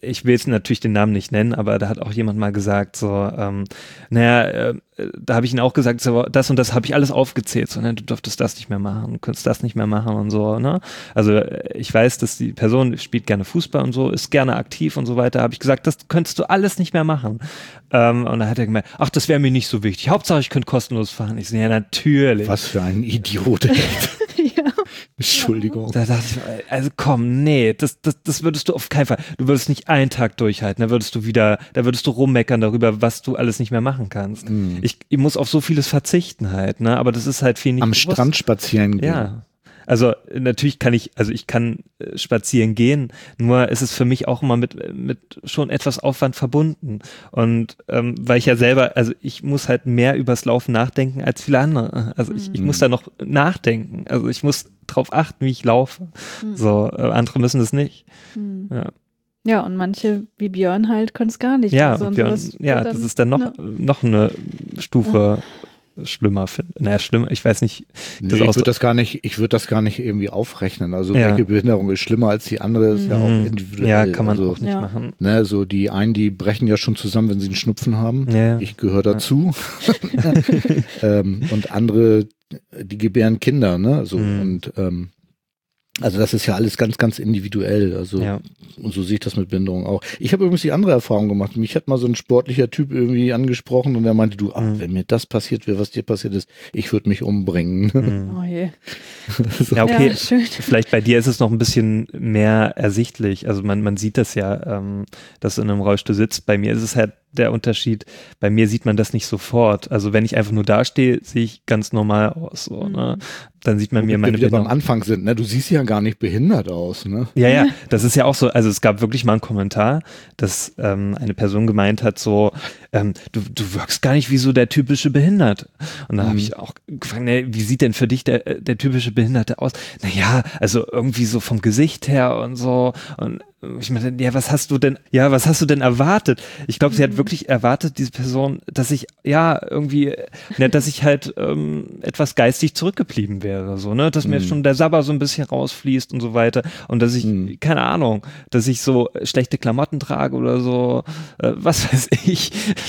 ich will jetzt natürlich den Namen nicht nennen, aber da hat auch jemand mal gesagt, so, ähm, naja, äh, da habe ich ihn auch gesagt, so, das und das habe ich alles aufgezählt, so, ne, du durftest das nicht mehr machen, du könntest das nicht mehr machen und so, ne. Also ich weiß, dass die Person spielt gerne Fußball und so, ist gerne aktiv und so weiter, habe ich gesagt, das könntest du alles nicht mehr machen. Ähm, und dann hat er gemeint, ach, das wäre mir nicht so wichtig, Hauptsache ich könnte kostenlos fahren. Ich so, ja, natürlich. Was für ein Idiot. Ja. Entschuldigung. Da dachte ich, also komm, nee, das, das, das würdest du auf keinen Fall, du würdest nicht einen Tag durchhalten, da würdest du wieder, da würdest du rummeckern darüber, was du alles nicht mehr machen kannst. Mm. Ich, ich muss auf so vieles verzichten halt, ne, aber das ist halt viel nicht Am bewusst. Strand spazieren gehen. Ja. Also natürlich kann ich, also ich kann äh, spazieren gehen, nur ist es für mich auch immer mit, mit schon etwas Aufwand verbunden. Und ähm, weil ich ja selber, also ich muss halt mehr übers Laufen nachdenken als viele andere. Also ich, ich muss da noch nachdenken. Also ich muss drauf achten, wie ich laufe. Mhm. So, äh, andere müssen das nicht. Mhm. Ja. Ja, und manche, wie Björn halt, können es gar nicht. Ja, also, Björn, ja, das ist dann noch, ja. noch eine Stufe ja. schlimmer finden. Naja, schlimmer, ich weiß nicht. Das nee, ich würde das gar nicht, ich würde das gar nicht irgendwie aufrechnen. Also ja. welche Behinderung ist schlimmer als die andere, ist mhm. ja auch individuell. Ja, kann man also, auch nicht ja. machen. Ne, so die einen, die brechen ja schon zusammen, wenn sie einen Schnupfen haben. Ja. Ich gehöre dazu. Ja. ähm, und andere, die gebären Kinder, ne? So mhm. und ähm, also das ist ja alles ganz, ganz individuell. Also ja. und so sehe ich das mit Behinderung auch. Ich habe übrigens die andere Erfahrung gemacht. Mich hat mal so ein sportlicher Typ irgendwie angesprochen und er meinte, du, ach, mhm. wenn mir das passiert wäre, was dir passiert ist, ich würde mich umbringen. Mhm. Oh je. So. Ja, okay. Ja, vielleicht bei dir ist es noch ein bisschen mehr ersichtlich. Also man, man sieht das ja, ähm, dass du in einem Rollstuhl sitzt. Bei mir ist es halt der Unterschied, bei mir sieht man das nicht sofort. Also wenn ich einfach nur dastehe, sehe ich ganz normal aus. So, mhm. ne? Dann sieht man Wo mir meine wir wieder beim Anfang sind, ne? Du siehst ja gar nicht behindert aus, ne? Ja, ja, das ist ja auch so, also es gab wirklich mal einen Kommentar, dass ähm, eine Person gemeint hat, so, ähm, du, du wirkst gar nicht wie so der typische Behinderte. Und dann mhm. habe ich auch gefragt, ne, wie sieht denn für dich der, der typische Behinderte aus? Naja, also irgendwie so vom Gesicht her und so. Und ich meine, ja, was hast du denn, ja, was hast du denn erwartet? Ich glaube, sie hat wirklich erwartet, diese Person, dass ich, ja, irgendwie, ne, dass ich halt ähm, etwas geistig zurückgeblieben wäre, so, ne, dass mir mm. schon der Sabber so ein bisschen rausfließt und so weiter und dass ich, mm. keine Ahnung, dass ich so schlechte Klamotten trage oder so, äh, was weiß ich.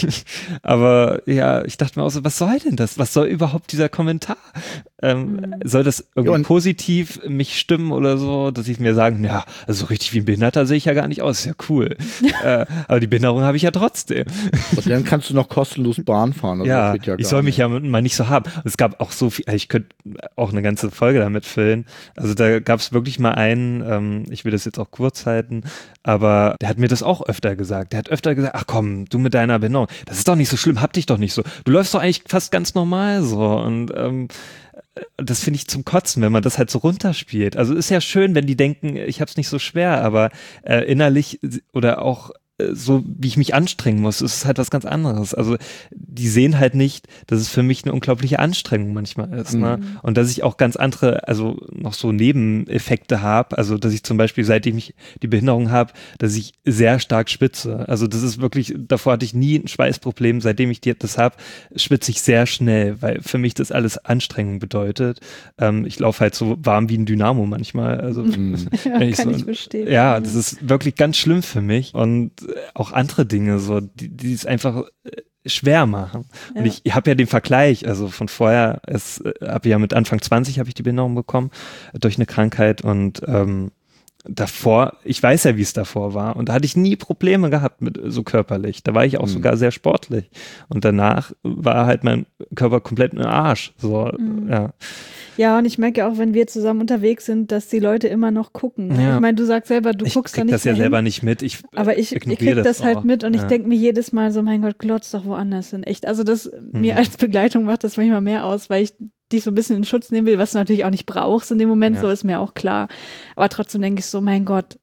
Aber ja, ich dachte mir auch so, was soll denn das? Was soll überhaupt dieser Kommentar? Ähm, mm. Soll das irgendwie ja, positiv mich stimmen oder so, dass ich mir sagen, ja, also so richtig wie ein Behinderter sehe ich ja gar nicht aus, ist ja cool. äh, aber die Behinderung habe ich ja trotzdem. Und dann kannst du noch kostenlos Bahn fahren. Also ja, ja ich soll mich nicht. ja mal nicht so haben. Es gab auch so viel, ich könnte auch eine ganze Folge damit füllen. Also da gab es wirklich mal einen, ähm, ich will das jetzt auch kurz halten, aber der hat mir das auch öfter gesagt. Der hat öfter gesagt, ach komm, du mit deiner Behinderung, das ist doch nicht so schlimm, hab dich doch nicht so. Du läufst doch eigentlich fast ganz normal so und ähm, das finde ich zum Kotzen, wenn man das halt so runterspielt. Also ist ja schön, wenn die denken, ich habe es nicht so schwer, aber äh, innerlich oder auch äh, so, wie ich mich anstrengen muss, ist es halt was ganz anderes. Also die sehen halt nicht, dass es für mich eine unglaubliche Anstrengung manchmal ist. Mhm. Ne? Und dass ich auch ganz andere, also noch so Nebeneffekte habe. Also dass ich zum Beispiel, seitdem ich die Behinderung habe, dass ich sehr stark schwitze. Also das ist wirklich, davor hatte ich nie ein Schweißproblem. Seitdem ich das habe, schwitze ich sehr schnell, weil für mich das alles Anstrengung bedeutet. Ähm, ich laufe halt so warm wie ein Dynamo manchmal. Also mhm. ja, ich kann so, ich verstehen. Ja, das ist wirklich ganz schlimm für mich. Und auch andere Dinge, so, die, die es einfach schwer machen. Ja. Und ich, ich habe ja den Vergleich, also von vorher, es habe ja mit Anfang zwanzig habe ich die Behinderung bekommen durch eine Krankheit und ähm, davor, ich weiß ja, wie es davor war und da hatte ich nie Probleme gehabt mit so körperlich. Da war ich auch mhm. sogar sehr sportlich und danach war halt mein Körper komplett im Arsch. So, mhm. ja. Ja, und ich merke auch, wenn wir zusammen unterwegs sind, dass die Leute immer noch gucken. Ja. Ich meine, du sagst selber, du ich guckst da nicht Ich krieg das ja selber nicht mit. Ich, aber ich, ich krieg das, das halt mit und ja. ich denke mir jedes Mal so, mein Gott, glotz doch woanders hin. Echt, also das mhm. mir als Begleitung macht das manchmal mehr aus, weil ich dich so ein bisschen in Schutz nehmen will, was du natürlich auch nicht brauchst in dem Moment, ja. so ist mir auch klar. Aber trotzdem denke ich so, mein Gott,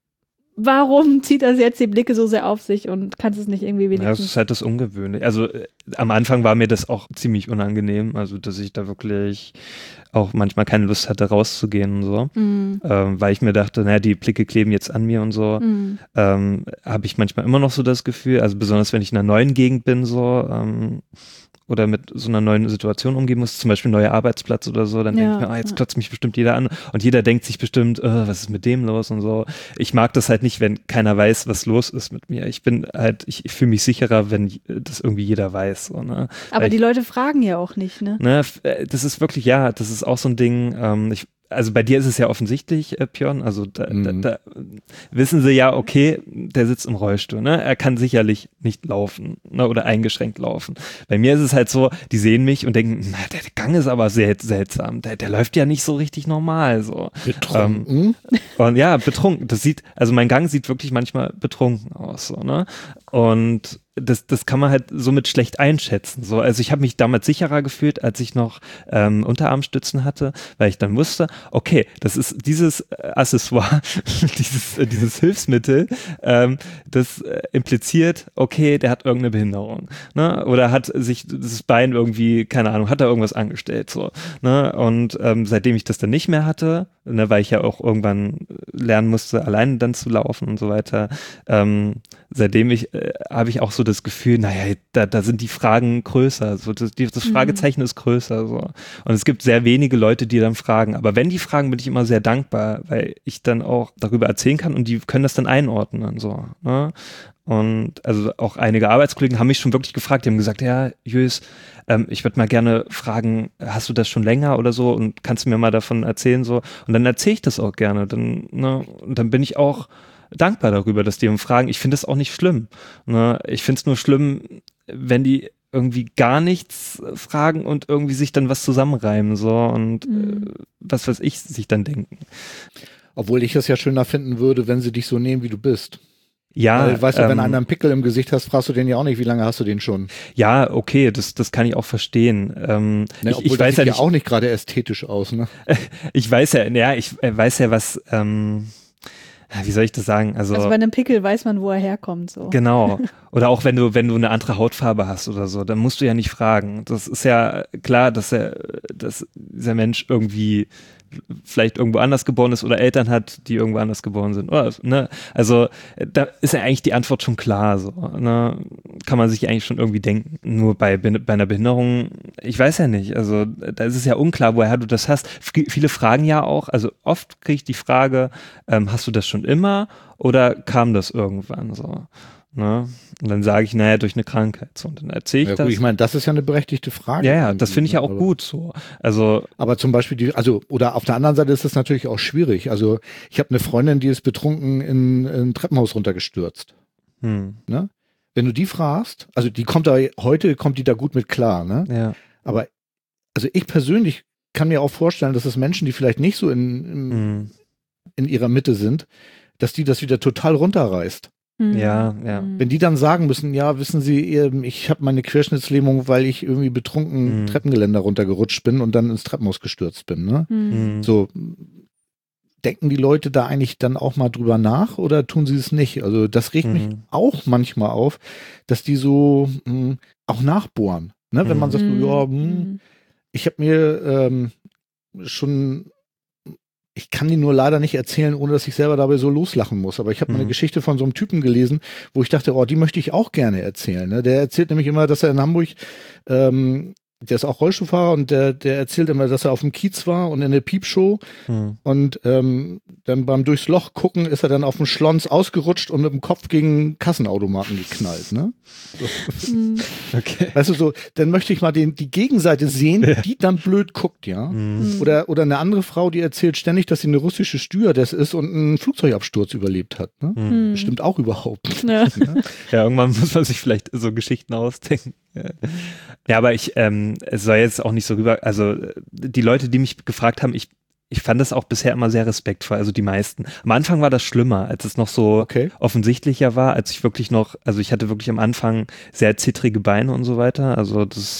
warum zieht das jetzt die Blicke so sehr auf sich und kannst es nicht irgendwie wenigstens... Ja, das ist halt das Ungewöhnliche. Also äh, am Anfang war mir das auch ziemlich unangenehm, also dass ich da wirklich auch manchmal keine Lust hatte, rauszugehen und so, mhm. ähm, weil ich mir dachte, naja, die Blicke kleben jetzt an mir und so, mhm. ähm, habe ich manchmal immer noch so das Gefühl, also besonders wenn ich in einer neuen Gegend bin, so, ähm, oder mit so einer neuen Situation umgehen muss, zum Beispiel neuer Arbeitsplatz oder so, dann ja, denke ich mir, ah, jetzt klotzt mich bestimmt jeder an und jeder denkt sich bestimmt, oh, was ist mit dem los und so. Ich mag das halt nicht, wenn keiner weiß, was los ist mit mir. Ich bin halt, ich, ich fühle mich sicherer, wenn das irgendwie jeder weiß. So, ne? Aber Weil die ich, Leute fragen ja auch nicht, ne? ne? Das ist wirklich, ja, das ist auch so ein Ding, ähm, ich also bei dir ist es ja offensichtlich, äh, Björn, also da, mhm. da, da wissen sie ja, okay, der sitzt im Rollstuhl, ne? Er kann sicherlich nicht laufen, ne? Oder eingeschränkt laufen. Bei mir ist es halt so, die sehen mich und denken, na, der Gang ist aber sehr seltsam, der, der läuft ja nicht so richtig normal, so. Betrunken? Ähm, und ja, betrunken, das sieht, also mein Gang sieht wirklich manchmal betrunken aus, so, ne? Und das, das kann man halt somit schlecht einschätzen. So, also ich habe mich damals sicherer gefühlt, als ich noch ähm, Unterarmstützen hatte, weil ich dann wusste, okay, das ist dieses äh, Accessoire, dieses, äh, dieses Hilfsmittel, ähm, das äh, impliziert, okay, der hat irgendeine Behinderung, ne? Oder hat sich das Bein irgendwie, keine Ahnung, hat er irgendwas angestellt, so, ne? Und ähm, seitdem ich das dann nicht mehr hatte, ne, weil ich ja auch irgendwann lernen musste, alleine dann zu laufen und so weiter, ähm, seitdem ich, äh, habe ich auch so das Gefühl, naja, da, da sind die Fragen größer, so, das, das Fragezeichen mhm. ist größer, so. Und es gibt sehr wenige Leute, die dann fragen, aber wenn die fragen, bin ich immer sehr dankbar, weil ich dann auch darüber erzählen kann und die können das dann einordnen, so, ne? Und also auch einige Arbeitskollegen haben mich schon wirklich gefragt, die haben gesagt, ja, Jös, ähm, ich würde mal gerne fragen, hast du das schon länger oder so und kannst du mir mal davon erzählen, so, und dann erzähle ich das auch gerne, dann, ne, und dann bin ich auch dankbar darüber, dass die mich fragen. Ich finde das auch nicht schlimm. Ne? Ich finde es nur schlimm, wenn die irgendwie gar nichts fragen und irgendwie sich dann was zusammenreimen so und mhm. äh, was weiß ich, sich dann denken. Obwohl ich es ja schöner finden würde, wenn sie dich so nehmen, wie du bist. Ja, Weil, weißt du, ähm, wenn einer einen Pickel im Gesicht hast, fragst du den ja auch nicht, wie lange hast du den schon? Ja, okay, das, das kann ich auch verstehen. Ähm, ne, ich, obwohl ich das weiß sieht ja ja nicht, auch nicht gerade ästhetisch aus, ne? ich weiß ja, ja, ich weiß ja, was, ähm, wie soll ich das sagen? Also, also bei einem Pickel weiß man, wo er herkommt. So. Genau. Oder auch wenn du, wenn du eine andere Hautfarbe hast oder so, dann musst du ja nicht fragen. Das ist ja klar, dass er, dass dieser Mensch irgendwie vielleicht irgendwo anders geboren ist oder Eltern hat, die irgendwo anders geboren sind. Oder, ne? Also da ist ja eigentlich die Antwort schon klar. So, ne? Kann man sich eigentlich schon irgendwie denken. Nur bei, bei einer Behinderung, ich weiß ja nicht. Also da ist es ja unklar, woher du das hast. F- viele fragen ja auch, also oft kriege ich die Frage, ähm, hast du das schon immer oder kam das irgendwann so? Ne? Und dann sage ich, naja, durch eine Krankheit. So, und dann erzähle ich ja, das. Gut, ich meine, das ist ja eine berechtigte Frage. Ja, ja, das finde ich ja auch aber, gut so. Also, aber zum Beispiel, die, also, oder auf der anderen Seite ist das natürlich auch schwierig. Also, ich habe eine Freundin, die ist betrunken in, in ein Treppenhaus runtergestürzt. hm. Ne? Wenn du die fragst, also die kommt da, heute kommt die da gut mit klar, ne? Ja. Aber, also ich persönlich kann mir auch vorstellen, dass es Menschen, die vielleicht nicht so in, in, Hm. in ihrer Mitte sind, dass die das wieder total runterreißt. Ja, ja. Wenn die dann sagen müssen, ja, wissen Sie, ich habe meine Querschnittslähmung, weil ich irgendwie betrunken Mhm. Treppengeländer runtergerutscht bin und dann ins Treppenhaus gestürzt bin. Ne? Mhm. So, denken die Leute da eigentlich dann auch mal drüber nach oder tun sie es nicht? Also das regt Mhm. mich auch manchmal auf, dass die so mh, auch nachbohren. Ne? Wenn man sagt, Mhm. ja, mh, ich habe mir ähm, schon ich kann die nur leider nicht erzählen, ohne dass ich selber dabei so loslachen muss. Aber ich habe mhm. mal eine Geschichte von so einem Typen gelesen, wo ich dachte, oh, die möchte ich auch gerne erzählen. Ne? Der erzählt nämlich immer, dass er in Hamburg, ähm, der ist auch Rollstuhlfahrer und der, der erzählt immer, dass er auf dem Kiez war und in der Piepshow mhm. und ähm, dann beim durchs Loch gucken ist er dann auf dem Schlons ausgerutscht und mit dem Kopf gegen einen Kassenautomaten geknallt. Ne? So. Mhm. Okay. Weißt du, so, dann möchte ich mal den, die Gegenseite sehen, ja. die dann blöd guckt, ja. Mhm. Oder, oder eine andere Frau, die erzählt ständig, dass sie eine russische Stewardess ist und einen Flugzeugabsturz überlebt hat. Ne? Mhm. Das stimmt auch überhaupt nicht. Ja. Ne? Ja, irgendwann muss man sich vielleicht so Geschichten ausdenken. Ja, aber ich, ähm, es soll jetzt auch nicht so rüber, also die Leute, die mich gefragt haben, ich Ich fand das auch bisher immer sehr respektvoll, also die meisten. Am Anfang war das schlimmer, als es noch so okay. offensichtlicher war, als ich wirklich noch, also ich hatte wirklich am Anfang sehr zittrige Beine und so weiter, also das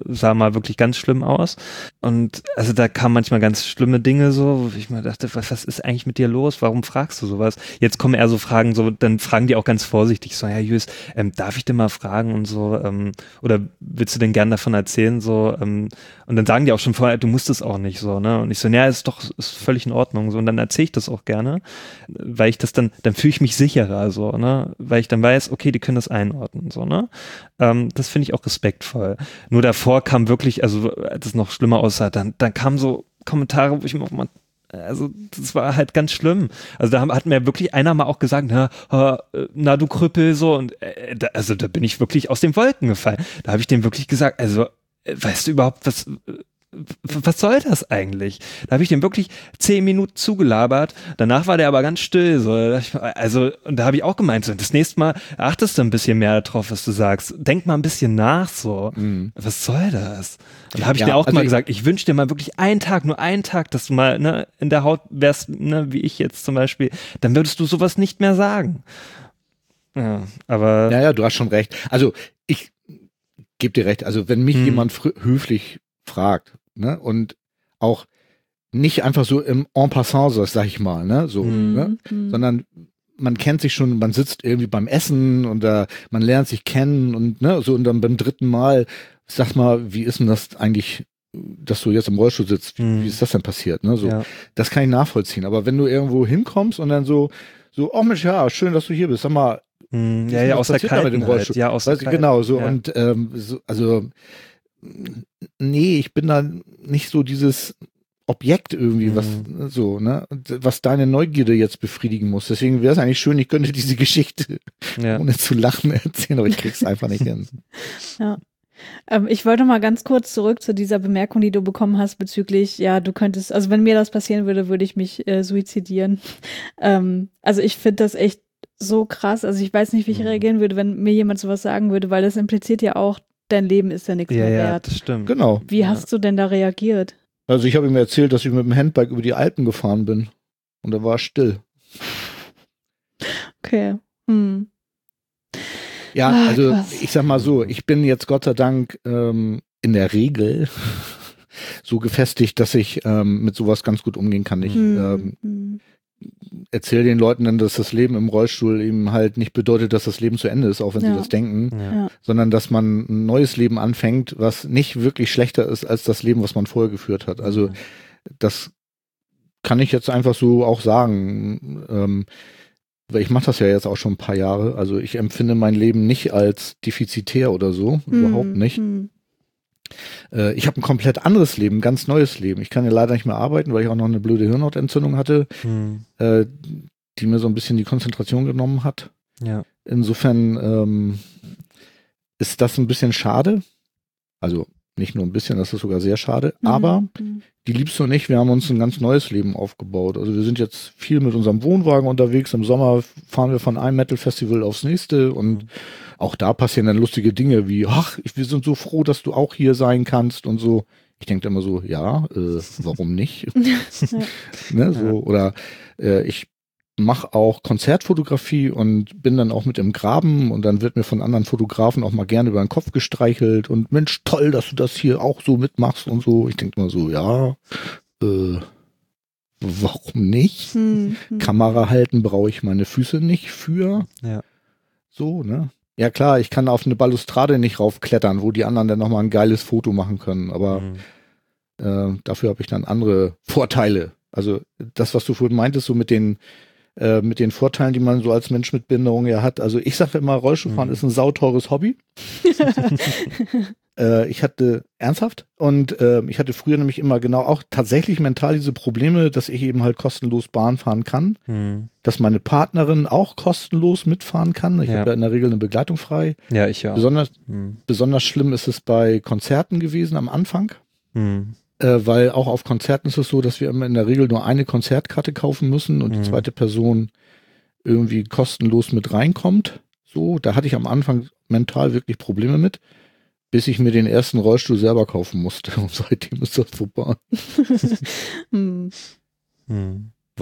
sah mal wirklich ganz schlimm aus. Und also da kamen manchmal ganz schlimme Dinge so, wo ich mir dachte, was, was ist eigentlich mit dir los? Warum fragst du sowas? Jetzt kommen eher so Fragen, so, dann fragen die auch ganz vorsichtig, so, ja, Jüs, ähm, darf ich denn mal fragen und so, ähm, oder willst du denn gern davon erzählen, so, ähm, und dann sagen die auch schon vorher, du musst es auch nicht so, ne? Und ich so, ja, ist doch, ist völlig in Ordnung, so, und dann erzähle ich das auch gerne, weil ich das dann, dann fühle ich mich sicherer, so, ne? Weil ich dann weiß, okay, die können das einordnen, so, ne? Ähm, das finde ich auch respektvoll. Nur davor kam wirklich, also, als es noch schlimmer aussah, dann, dann kamen so Kommentare, wo ich mir auch mal, also, das war halt ganz schlimm. Also, da hat mir wirklich einer mal auch gesagt, na, na du Krüppel, so, und, äh, da, also, da bin ich wirklich aus den Wolken gefallen. Da habe ich dem wirklich gesagt, also, weißt du überhaupt, was, was soll das eigentlich? Da habe ich dem wirklich zehn Minuten zugelabert, danach war der aber ganz still, so, also, und da habe ich auch gemeint, so, das nächste Mal achtest du ein bisschen mehr darauf, was du sagst, denk mal ein bisschen nach, so, mhm. Was soll das? Und da habe ich ja, dir auch also mal gesagt, ich wünsche dir mal wirklich einen Tag, nur einen Tag, dass du mal, ne, in der Haut wärst, ne, wie ich jetzt zum Beispiel, dann würdest du sowas nicht mehr sagen. Ja, aber. Ja, ja, du hast schon recht. Also, ich gebe dir recht, also, wenn mich hm. jemand fr- höflich fragt, ne, und auch nicht einfach so im En passant, so, sag ich mal, ne, so, mhm. ne, mhm. sondern man kennt sich schon, man sitzt irgendwie beim Essen und da, man lernt sich kennen und, ne, so, und dann beim dritten Mal, sag mal, wie ist denn das eigentlich, dass du jetzt im Rollstuhl sitzt, wie, mhm. wie ist das denn passiert, ne, so, ja. Das kann ich nachvollziehen, aber wenn du irgendwo hinkommst und dann so, so, oh Mensch, ja, schön, dass du hier bist, sag mal, mhm. ja, ja, aus der Kaltenheit, ja, aus der Kaltenheit. Genau, so, ja. Und, ähm, so, also, nee, ich bin da nicht so dieses Objekt irgendwie, mhm. was so, ne, was deine Neugierde jetzt befriedigen muss. Deswegen wäre es eigentlich schön, ich könnte diese Geschichte ja. ohne zu lachen erzählen, aber ich krieg's einfach nicht hin. Ja. Ähm, ich wollte mal ganz kurz zurück zu dieser Bemerkung, die du bekommen hast bezüglich, ja, du könntest, also wenn mir das passieren würde, würde ich mich äh, suizidieren. Ähm, also ich finde das echt so krass. Also ich weiß nicht, wie ich mhm. reagieren würde, wenn mir jemand sowas sagen würde, weil das impliziert ja auch, dein Leben ist ja nichts ja, mehr ja, wert. Das stimmt. Genau. Wie ja. hast du denn da reagiert? Also ich habe ihm erzählt, dass ich mit dem Handbike über die Alpen gefahren bin. Und da war still. Okay. Hm. Ja, ah, also krass. Ich sag mal so, ich bin jetzt Gott sei Dank ähm, in der Regel so gefestigt, dass ich ähm, mit sowas ganz gut umgehen kann. Ich hm. ähm, erzähle den Leuten dann, dass das Leben im Rollstuhl eben halt nicht bedeutet, dass das Leben zu Ende ist, auch wenn ja. sie das denken, ja. sondern dass man ein neues Leben anfängt, was nicht wirklich schlechter ist als das Leben, was man vorher geführt hat. Also das kann ich jetzt einfach so auch sagen, ähm, weil ich mache das ja jetzt auch schon ein paar Jahre. Also ich empfinde mein Leben nicht als defizitär oder so, hm. überhaupt nicht. Hm. Ich habe ein komplett anderes Leben, ein ganz neues Leben. Ich kann ja leider nicht mehr arbeiten, weil ich auch noch eine blöde Hirnhautentzündung hatte, hm. äh, die mir so ein bisschen die Konzentration genommen hat. Ja. Insofern ähm, ist das ein bisschen schade. Also nicht nur ein bisschen, das ist sogar sehr schade. Mhm. Aber die Liebste und ich, wir haben uns ein ganz neues Leben aufgebaut. Also wir sind jetzt viel mit unserem Wohnwagen unterwegs. Im Sommer fahren wir von einem Metal-Festival aufs nächste und mhm. auch da passieren dann lustige Dinge wie, ach, wir sind so froh, dass du auch hier sein kannst und so. Ich denke immer so, ja, äh, warum nicht? ja. ne, so, ja. Oder äh, ich mache auch Konzertfotografie und bin dann auch mit im Graben und dann wird mir von anderen Fotografen auch mal gerne über den Kopf gestreichelt und Mensch, toll, dass du das hier auch so mitmachst und so. Ich denke immer so, ja, äh, warum nicht? Hm, hm. Kamera halten brauche ich meine Füße nicht für. Ja. So, ne? Ja klar, ich kann auf eine Balustrade nicht raufklettern, wo die anderen dann nochmal ein geiles Foto machen können, aber mhm. äh, dafür habe ich dann andere Vorteile. Also das, was du vorhin meintest, so mit den äh, mit den Vorteilen, die man so als Mensch mit Behinderung ja hat. Also ich sage immer, Rollstuhlfahren mhm. ist ein sauteures Hobby. äh, ich hatte ernsthaft und äh, ich hatte früher nämlich immer genau auch tatsächlich mental diese Probleme, dass ich eben halt kostenlos Bahn fahren kann, mhm. dass meine Partnerin auch kostenlos mitfahren kann. Ich ja. habe ja in der Regel eine Begleitung frei. Ja, ich ja. Besonders, mhm. besonders schlimm ist es bei Konzerten gewesen am Anfang. Mhm. Äh, weil auch auf Konzerten ist es so, dass wir immer in der Regel nur eine Konzertkarte kaufen müssen und mhm. die zweite Person irgendwie kostenlos mit reinkommt. So, da hatte ich am Anfang mental wirklich Probleme mit, bis ich mir den ersten Rollstuhl selber kaufen musste und seitdem ist das vorbei. mhm. Weil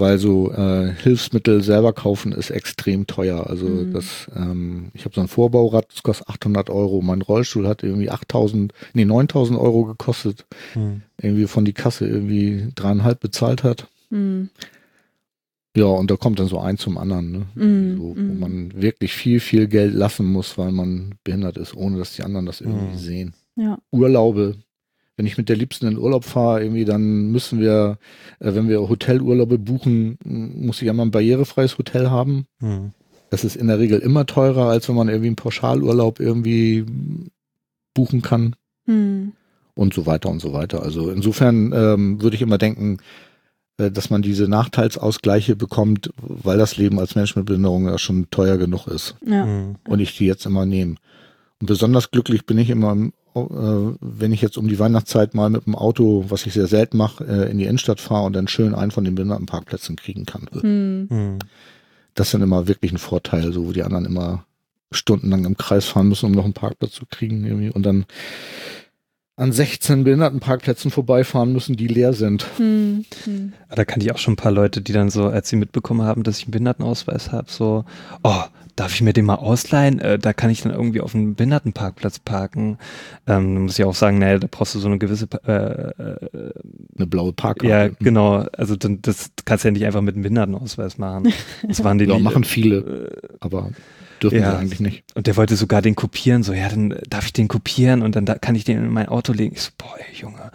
weil so äh, Hilfsmittel selber kaufen ist extrem teuer. Also Mhm. das, ähm, ich habe so ein Vorbaurad, das kostet achthundert Euro. Mein Rollstuhl hat irgendwie achttausend, nee neuntausend Euro gekostet. Hm. Irgendwie von die Kasse irgendwie dreieinhalb bezahlt hat. Mhm. Ja, und da kommt dann so ein zum anderen, ne? Mhm. So, wo Mhm. man wirklich viel, viel Geld lassen muss, weil man behindert ist, ohne dass die anderen das irgendwie Mhm. sehen. Ja. Urlaube. Wenn ich mit der Liebsten in Urlaub fahre, irgendwie, dann müssen wir, äh, wenn wir Hotelurlaube buchen, m- muss ich einmal ein barrierefreies Hotel haben. Hm. Das ist in der Regel immer teurer, als wenn man irgendwie einen Pauschalurlaub irgendwie buchen kann Mhm. und so weiter und so weiter. Also insofern ähm, würde ich immer denken, äh, dass man diese Nachteilsausgleiche bekommt, weil das Leben als Mensch mit Behinderung ja schon teuer genug ist Ja. Hm. und ich die jetzt immer nehme. Und besonders glücklich bin ich immer, äh, wenn ich jetzt um die Weihnachtszeit mal mit dem Auto, was ich sehr selten mache, äh, in die Innenstadt fahre und dann schön einen von den Behindertenparkplätzen kriegen kann. Mhm. Hm. Das ist dann immer wirklich ein Vorteil, so wo die anderen immer stundenlang im Kreis fahren müssen, um noch einen Parkplatz zu kriegen irgendwie und dann an sechzehn Behindertenparkplätzen vorbeifahren müssen, die leer sind. Mhm. Mhm. Da kannte ich auch schon ein paar Leute, die dann so, als sie mitbekommen haben, dass ich einen Behindertenausweis habe, so, oh, darf ich mir den mal ausleihen? Äh, da kann ich dann irgendwie auf einem Behindertenparkplatz parken. Ähm, da muss ich auch sagen, naja, da brauchst du so eine gewisse, äh, äh, Eine blaue Parkkarte. ja, genau, also dann, das kannst du ja nicht einfach mit einem Behindertenausweis machen. Das waren die, Ja, die machen äh, viele, aber dürfen ja. sie eigentlich nicht. Und der wollte sogar den kopieren, so, ja, dann darf ich den kopieren und dann da kann ich den in mein Auto legen. Ich so, boah, ey, Junge.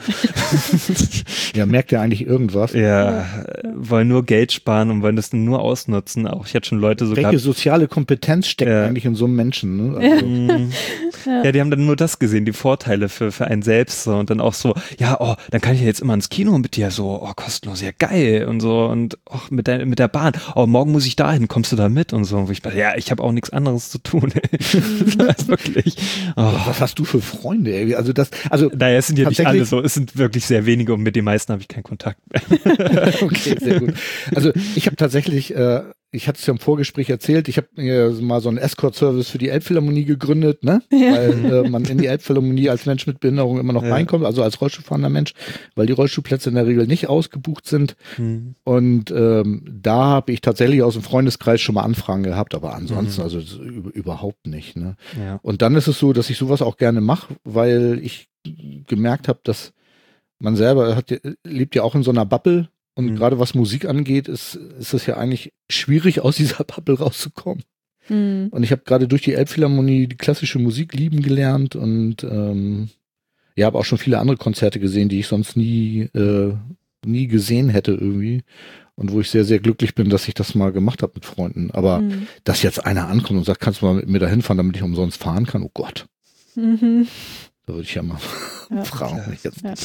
Ja, merkt ihr eigentlich irgendwas? Ja, wollen nur Geld sparen und wollen das dann nur ausnutzen. Auch ich hatte schon Leute so Welche gehabt. soziale Kompetenz steckt Ja. eigentlich in so einem Menschen? Ne? Also, Mm. Ja, die haben dann nur das gesehen, die Vorteile für, für einen selbst. So. Und dann auch so, ja, oh, dann kann ich ja jetzt immer ins Kino mit dir, so, oh, kostenlos, ja geil. Und so, und auch mit der, mit der Bahn, oh, morgen muss ich dahin, kommst du da mit? Und so, und wo ich dachte, ja, ich habe auch nichts anderes zu tun. Das ist wirklich. Oh. Was hast du für Freunde? Ey? Also das, also Naja, es sind ja nicht tatsächlich- alle so, es sind wirklich sehr wenige und mit den meisten habe ich keinen Kontakt mehr. okay, sehr gut. Also ich habe tatsächlich, äh, ich hatte es ja im Vorgespräch erzählt, ich habe mir mal so einen Escort-Service für die Elbphilharmonie gegründet, ne? Ja. Weil äh, man in die Elbphilharmonie als Mensch mit Behinderung immer noch Ja. reinkommt, also als Rollstuhlfahrender Mensch, weil die Rollstuhlplätze in der Regel nicht ausgebucht sind. Hm. Und ähm, da habe ich tatsächlich aus dem Freundeskreis schon mal Anfragen gehabt, aber ansonsten Mhm. also so über, überhaupt nicht. Ne? Ja. Und dann ist es so, dass ich sowas auch gerne mache, weil ich gemerkt habe, dass man selber hat, ja- lebt ja auch in so einer Bubble und Mhm. gerade was Musik angeht, ist, ist es ja eigentlich schwierig, aus dieser Bubble rauszukommen. Mhm. Und ich habe gerade durch die Elbphilharmonie die klassische Musik lieben gelernt und ähm, ja, habe auch schon viele andere Konzerte gesehen, die ich sonst nie, äh, nie gesehen hätte irgendwie. Und wo ich sehr, sehr glücklich bin, dass ich das mal gemacht habe mit Freunden. Aber Mhm. dass jetzt einer ankommt und sagt, kannst du mal mit mir da hinfahren, damit ich umsonst fahren kann, oh Gott, Mhm. da würde ich ja mal Ja. fragen. wenn ich jetzt Ja.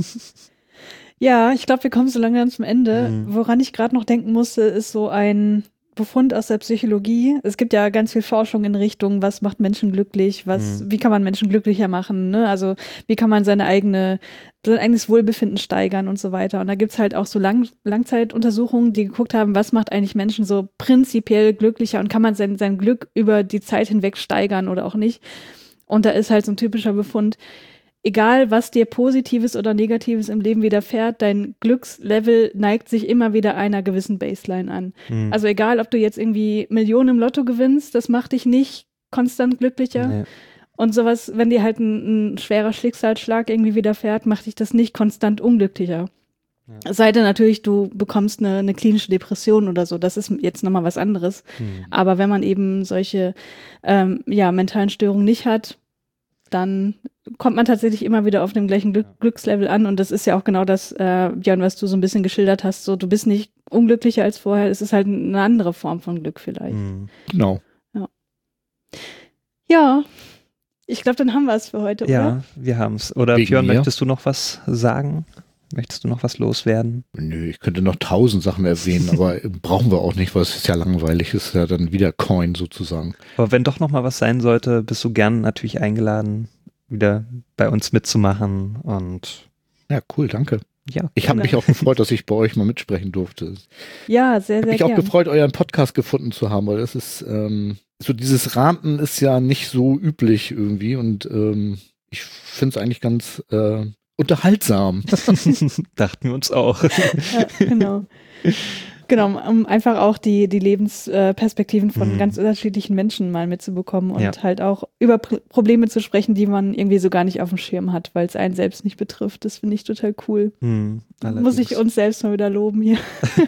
Ja, ich glaube, wir kommen so langsam zum Ende. Mhm. Woran ich gerade noch denken musste, ist so ein Befund aus der Psychologie. Es gibt ja ganz viel Forschung in Richtung, was macht Menschen glücklich, was, Mhm. wie kann man Menschen glücklicher machen, ne? Also wie kann man seine eigene, sein eigenes Wohlbefinden steigern und so weiter. Und da gibt's halt auch so Lang Langzeituntersuchungen, die geguckt haben, was macht eigentlich Menschen so prinzipiell glücklicher und kann man sein, sein Glück über die Zeit hinweg steigern oder auch nicht. Und da ist halt so ein typischer Befund, egal was dir Positives oder Negatives im Leben widerfährt, dein Glückslevel neigt sich immer wieder einer gewissen Baseline an. Hm. Also egal, ob du jetzt irgendwie Millionen im Lotto gewinnst, das macht dich nicht konstant glücklicher. Nee. Und sowas, wenn dir halt ein, ein schwerer Schicksalsschlag irgendwie widerfährt, macht dich das nicht konstant unglücklicher. Ja. Es sei denn natürlich, du bekommst eine, eine klinische Depression oder so, das ist jetzt nochmal was anderes. Hm. Aber wenn man eben solche ähm, ja, mentalen Störungen nicht hat, dann kommt man tatsächlich immer wieder auf dem gleichen Glück Glückslevel an. Und das ist ja auch genau das, äh, Björn, was du so ein bisschen geschildert hast. So, du bist nicht unglücklicher als vorher. Es ist halt eine andere Form von Glück vielleicht. Hm. Genau. Ja, ich glaube, dann haben wir es für heute, oder? Ja, wir haben es. Oder Wegen Björn, mir? möchtest du noch was sagen? Möchtest du noch was loswerden? Nö, ich könnte noch tausend Sachen erwähnen, aber brauchen wir auch nicht, weil es ist ja langweilig, es ist ja dann wieder Coin sozusagen. Aber wenn doch noch mal was sein sollte, bist du gern natürlich eingeladen, wieder bei uns mitzumachen. Und Ja, cool, danke. ja, Ich habe Gerne. mich auch gefreut, dass ich bei euch mal mitsprechen durfte. Ja, sehr, Ich habe sehr mich auch gern. gefreut, euren Podcast gefunden zu haben, weil das ist, ähm, so dieses Ranten ist ja nicht so üblich irgendwie und ähm, ich finde es eigentlich ganz äh, unterhaltsam. dachten wir uns auch. Ja, genau. Genau, um einfach auch die, die Lebensperspektiven von Mhm. ganz unterschiedlichen Menschen mal mitzubekommen und Ja. halt auch über Pr- Probleme zu sprechen, die man irgendwie so gar nicht auf dem Schirm hat, weil es einen selbst nicht betrifft. Das finde ich total cool. Hm, Muss ich allerdings. uns selbst mal wieder loben hier.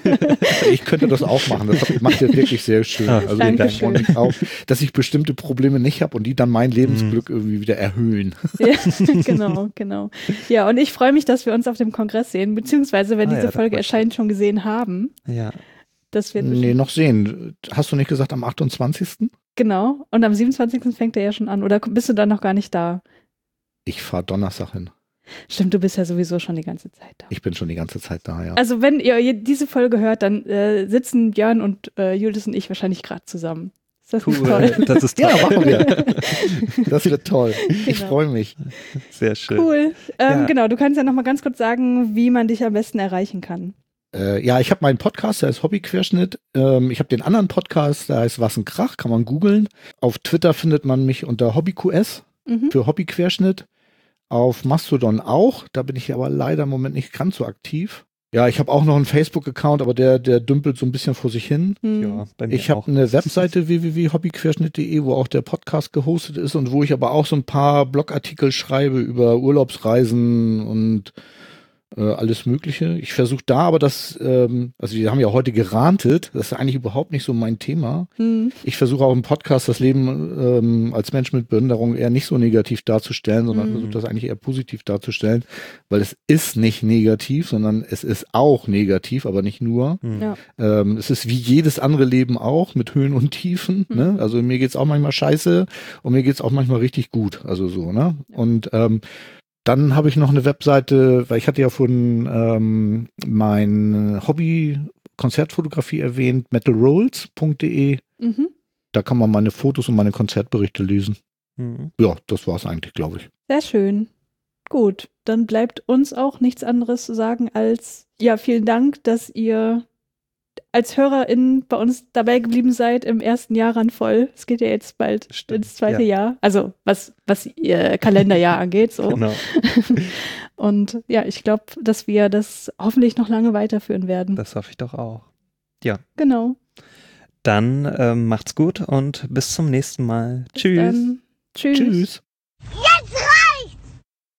Ich könnte das auch machen. Das macht ihr wirklich sehr schön. Ah, Also danke ich freue mich auch, dass ich bestimmte Probleme nicht habe und die dann mein Lebensglück irgendwie wieder erhöhen. Ja, genau, genau. Ja, und ich freue mich, dass wir uns auf dem Kongress sehen, beziehungsweise, wenn Ah, diese ja, da Folge freut mich. erscheint, schon gesehen haben. Ja. Das wird Nee, bestimmt- noch sehen. Hast du nicht gesagt am achtundzwanzigsten? Genau. Und am siebenundzwanzigsten fängt er ja schon an. Oder bist du dann noch gar nicht da? Ich fahre Donnerstag hin. Stimmt, du bist ja sowieso schon die ganze Zeit da. Ich bin schon die ganze Zeit da, ja. Also wenn ihr diese Folge hört, dann äh, sitzen Björn und äh, Julius und ich wahrscheinlich gerade zusammen. Ist das nicht Cool. toll? Das ist toll. Ja, machen wir. Das wird toll. Ich Genau. freue mich. Sehr schön. Cool. Ähm, Ja. Genau, du kannst ja noch mal ganz kurz sagen, wie man dich am besten erreichen kann. Äh, ja, ich habe meinen Podcast, der heißt Hobbyquerschnitt. Ähm, ich habe den anderen Podcast, der heißt Was ein Krach, kann man googeln. Auf Twitter findet man mich unter HobbyQS Mhm. für Hobbyquerschnitt. Auf Mastodon auch, da bin ich aber leider im Moment nicht ganz so aktiv. Ja, ich habe auch noch einen Facebook-Account, aber der, der dümpelt so ein bisschen vor sich hin. Hm. Ja, bei mir Ich habe auch. eine Webseite w w w punkt hobbyquerschnitt punkt de, wo auch der Podcast gehostet ist und wo ich aber auch so ein paar Blogartikel schreibe über Urlaubsreisen und äh, alles Mögliche. Ich versuche da aber das, ähm, also wir haben ja heute gerantet, das ist eigentlich überhaupt nicht so mein Thema. Hm. Ich versuche auch im Podcast das Leben ähm, als Mensch mit Behinderung eher nicht so negativ darzustellen, sondern Mhm. versuche das eigentlich eher positiv darzustellen, weil es ist nicht negativ, sondern es ist auch negativ, aber nicht nur. Hm. Ja. Ähm, es ist wie jedes andere Leben auch mit Höhen und Tiefen. Mhm. Ne? Also mir geht's auch manchmal scheiße und mir geht's auch manchmal richtig gut. Also so, ne? Und ähm, dann habe ich noch eine Webseite, weil ich hatte ja vorhin ähm, mein Hobby Konzertfotografie erwähnt, metal rolls punkt de. Mhm. Da kann man meine Fotos und meine Konzertberichte lesen. Hm. Ja, das war's eigentlich, glaube ich. Sehr schön. Gut, dann bleibt uns auch nichts anderes zu sagen als, ja, vielen Dank, dass ihr als HörerInnen bei uns dabei geblieben seid im ersten Jahr ran voll. Es geht ja jetzt bald Stimmt, ins zweite ja. Jahr. Also was, was ihr Kalenderjahr angeht. So. Genau. Und ja, ich glaube, dass wir das hoffentlich noch lange weiterführen werden. Das hoffe ich doch auch. Genau. Dann ähm, macht's gut und bis zum nächsten Mal. Bis Tschüss. dann. Tschüss. Tschüss. Ja!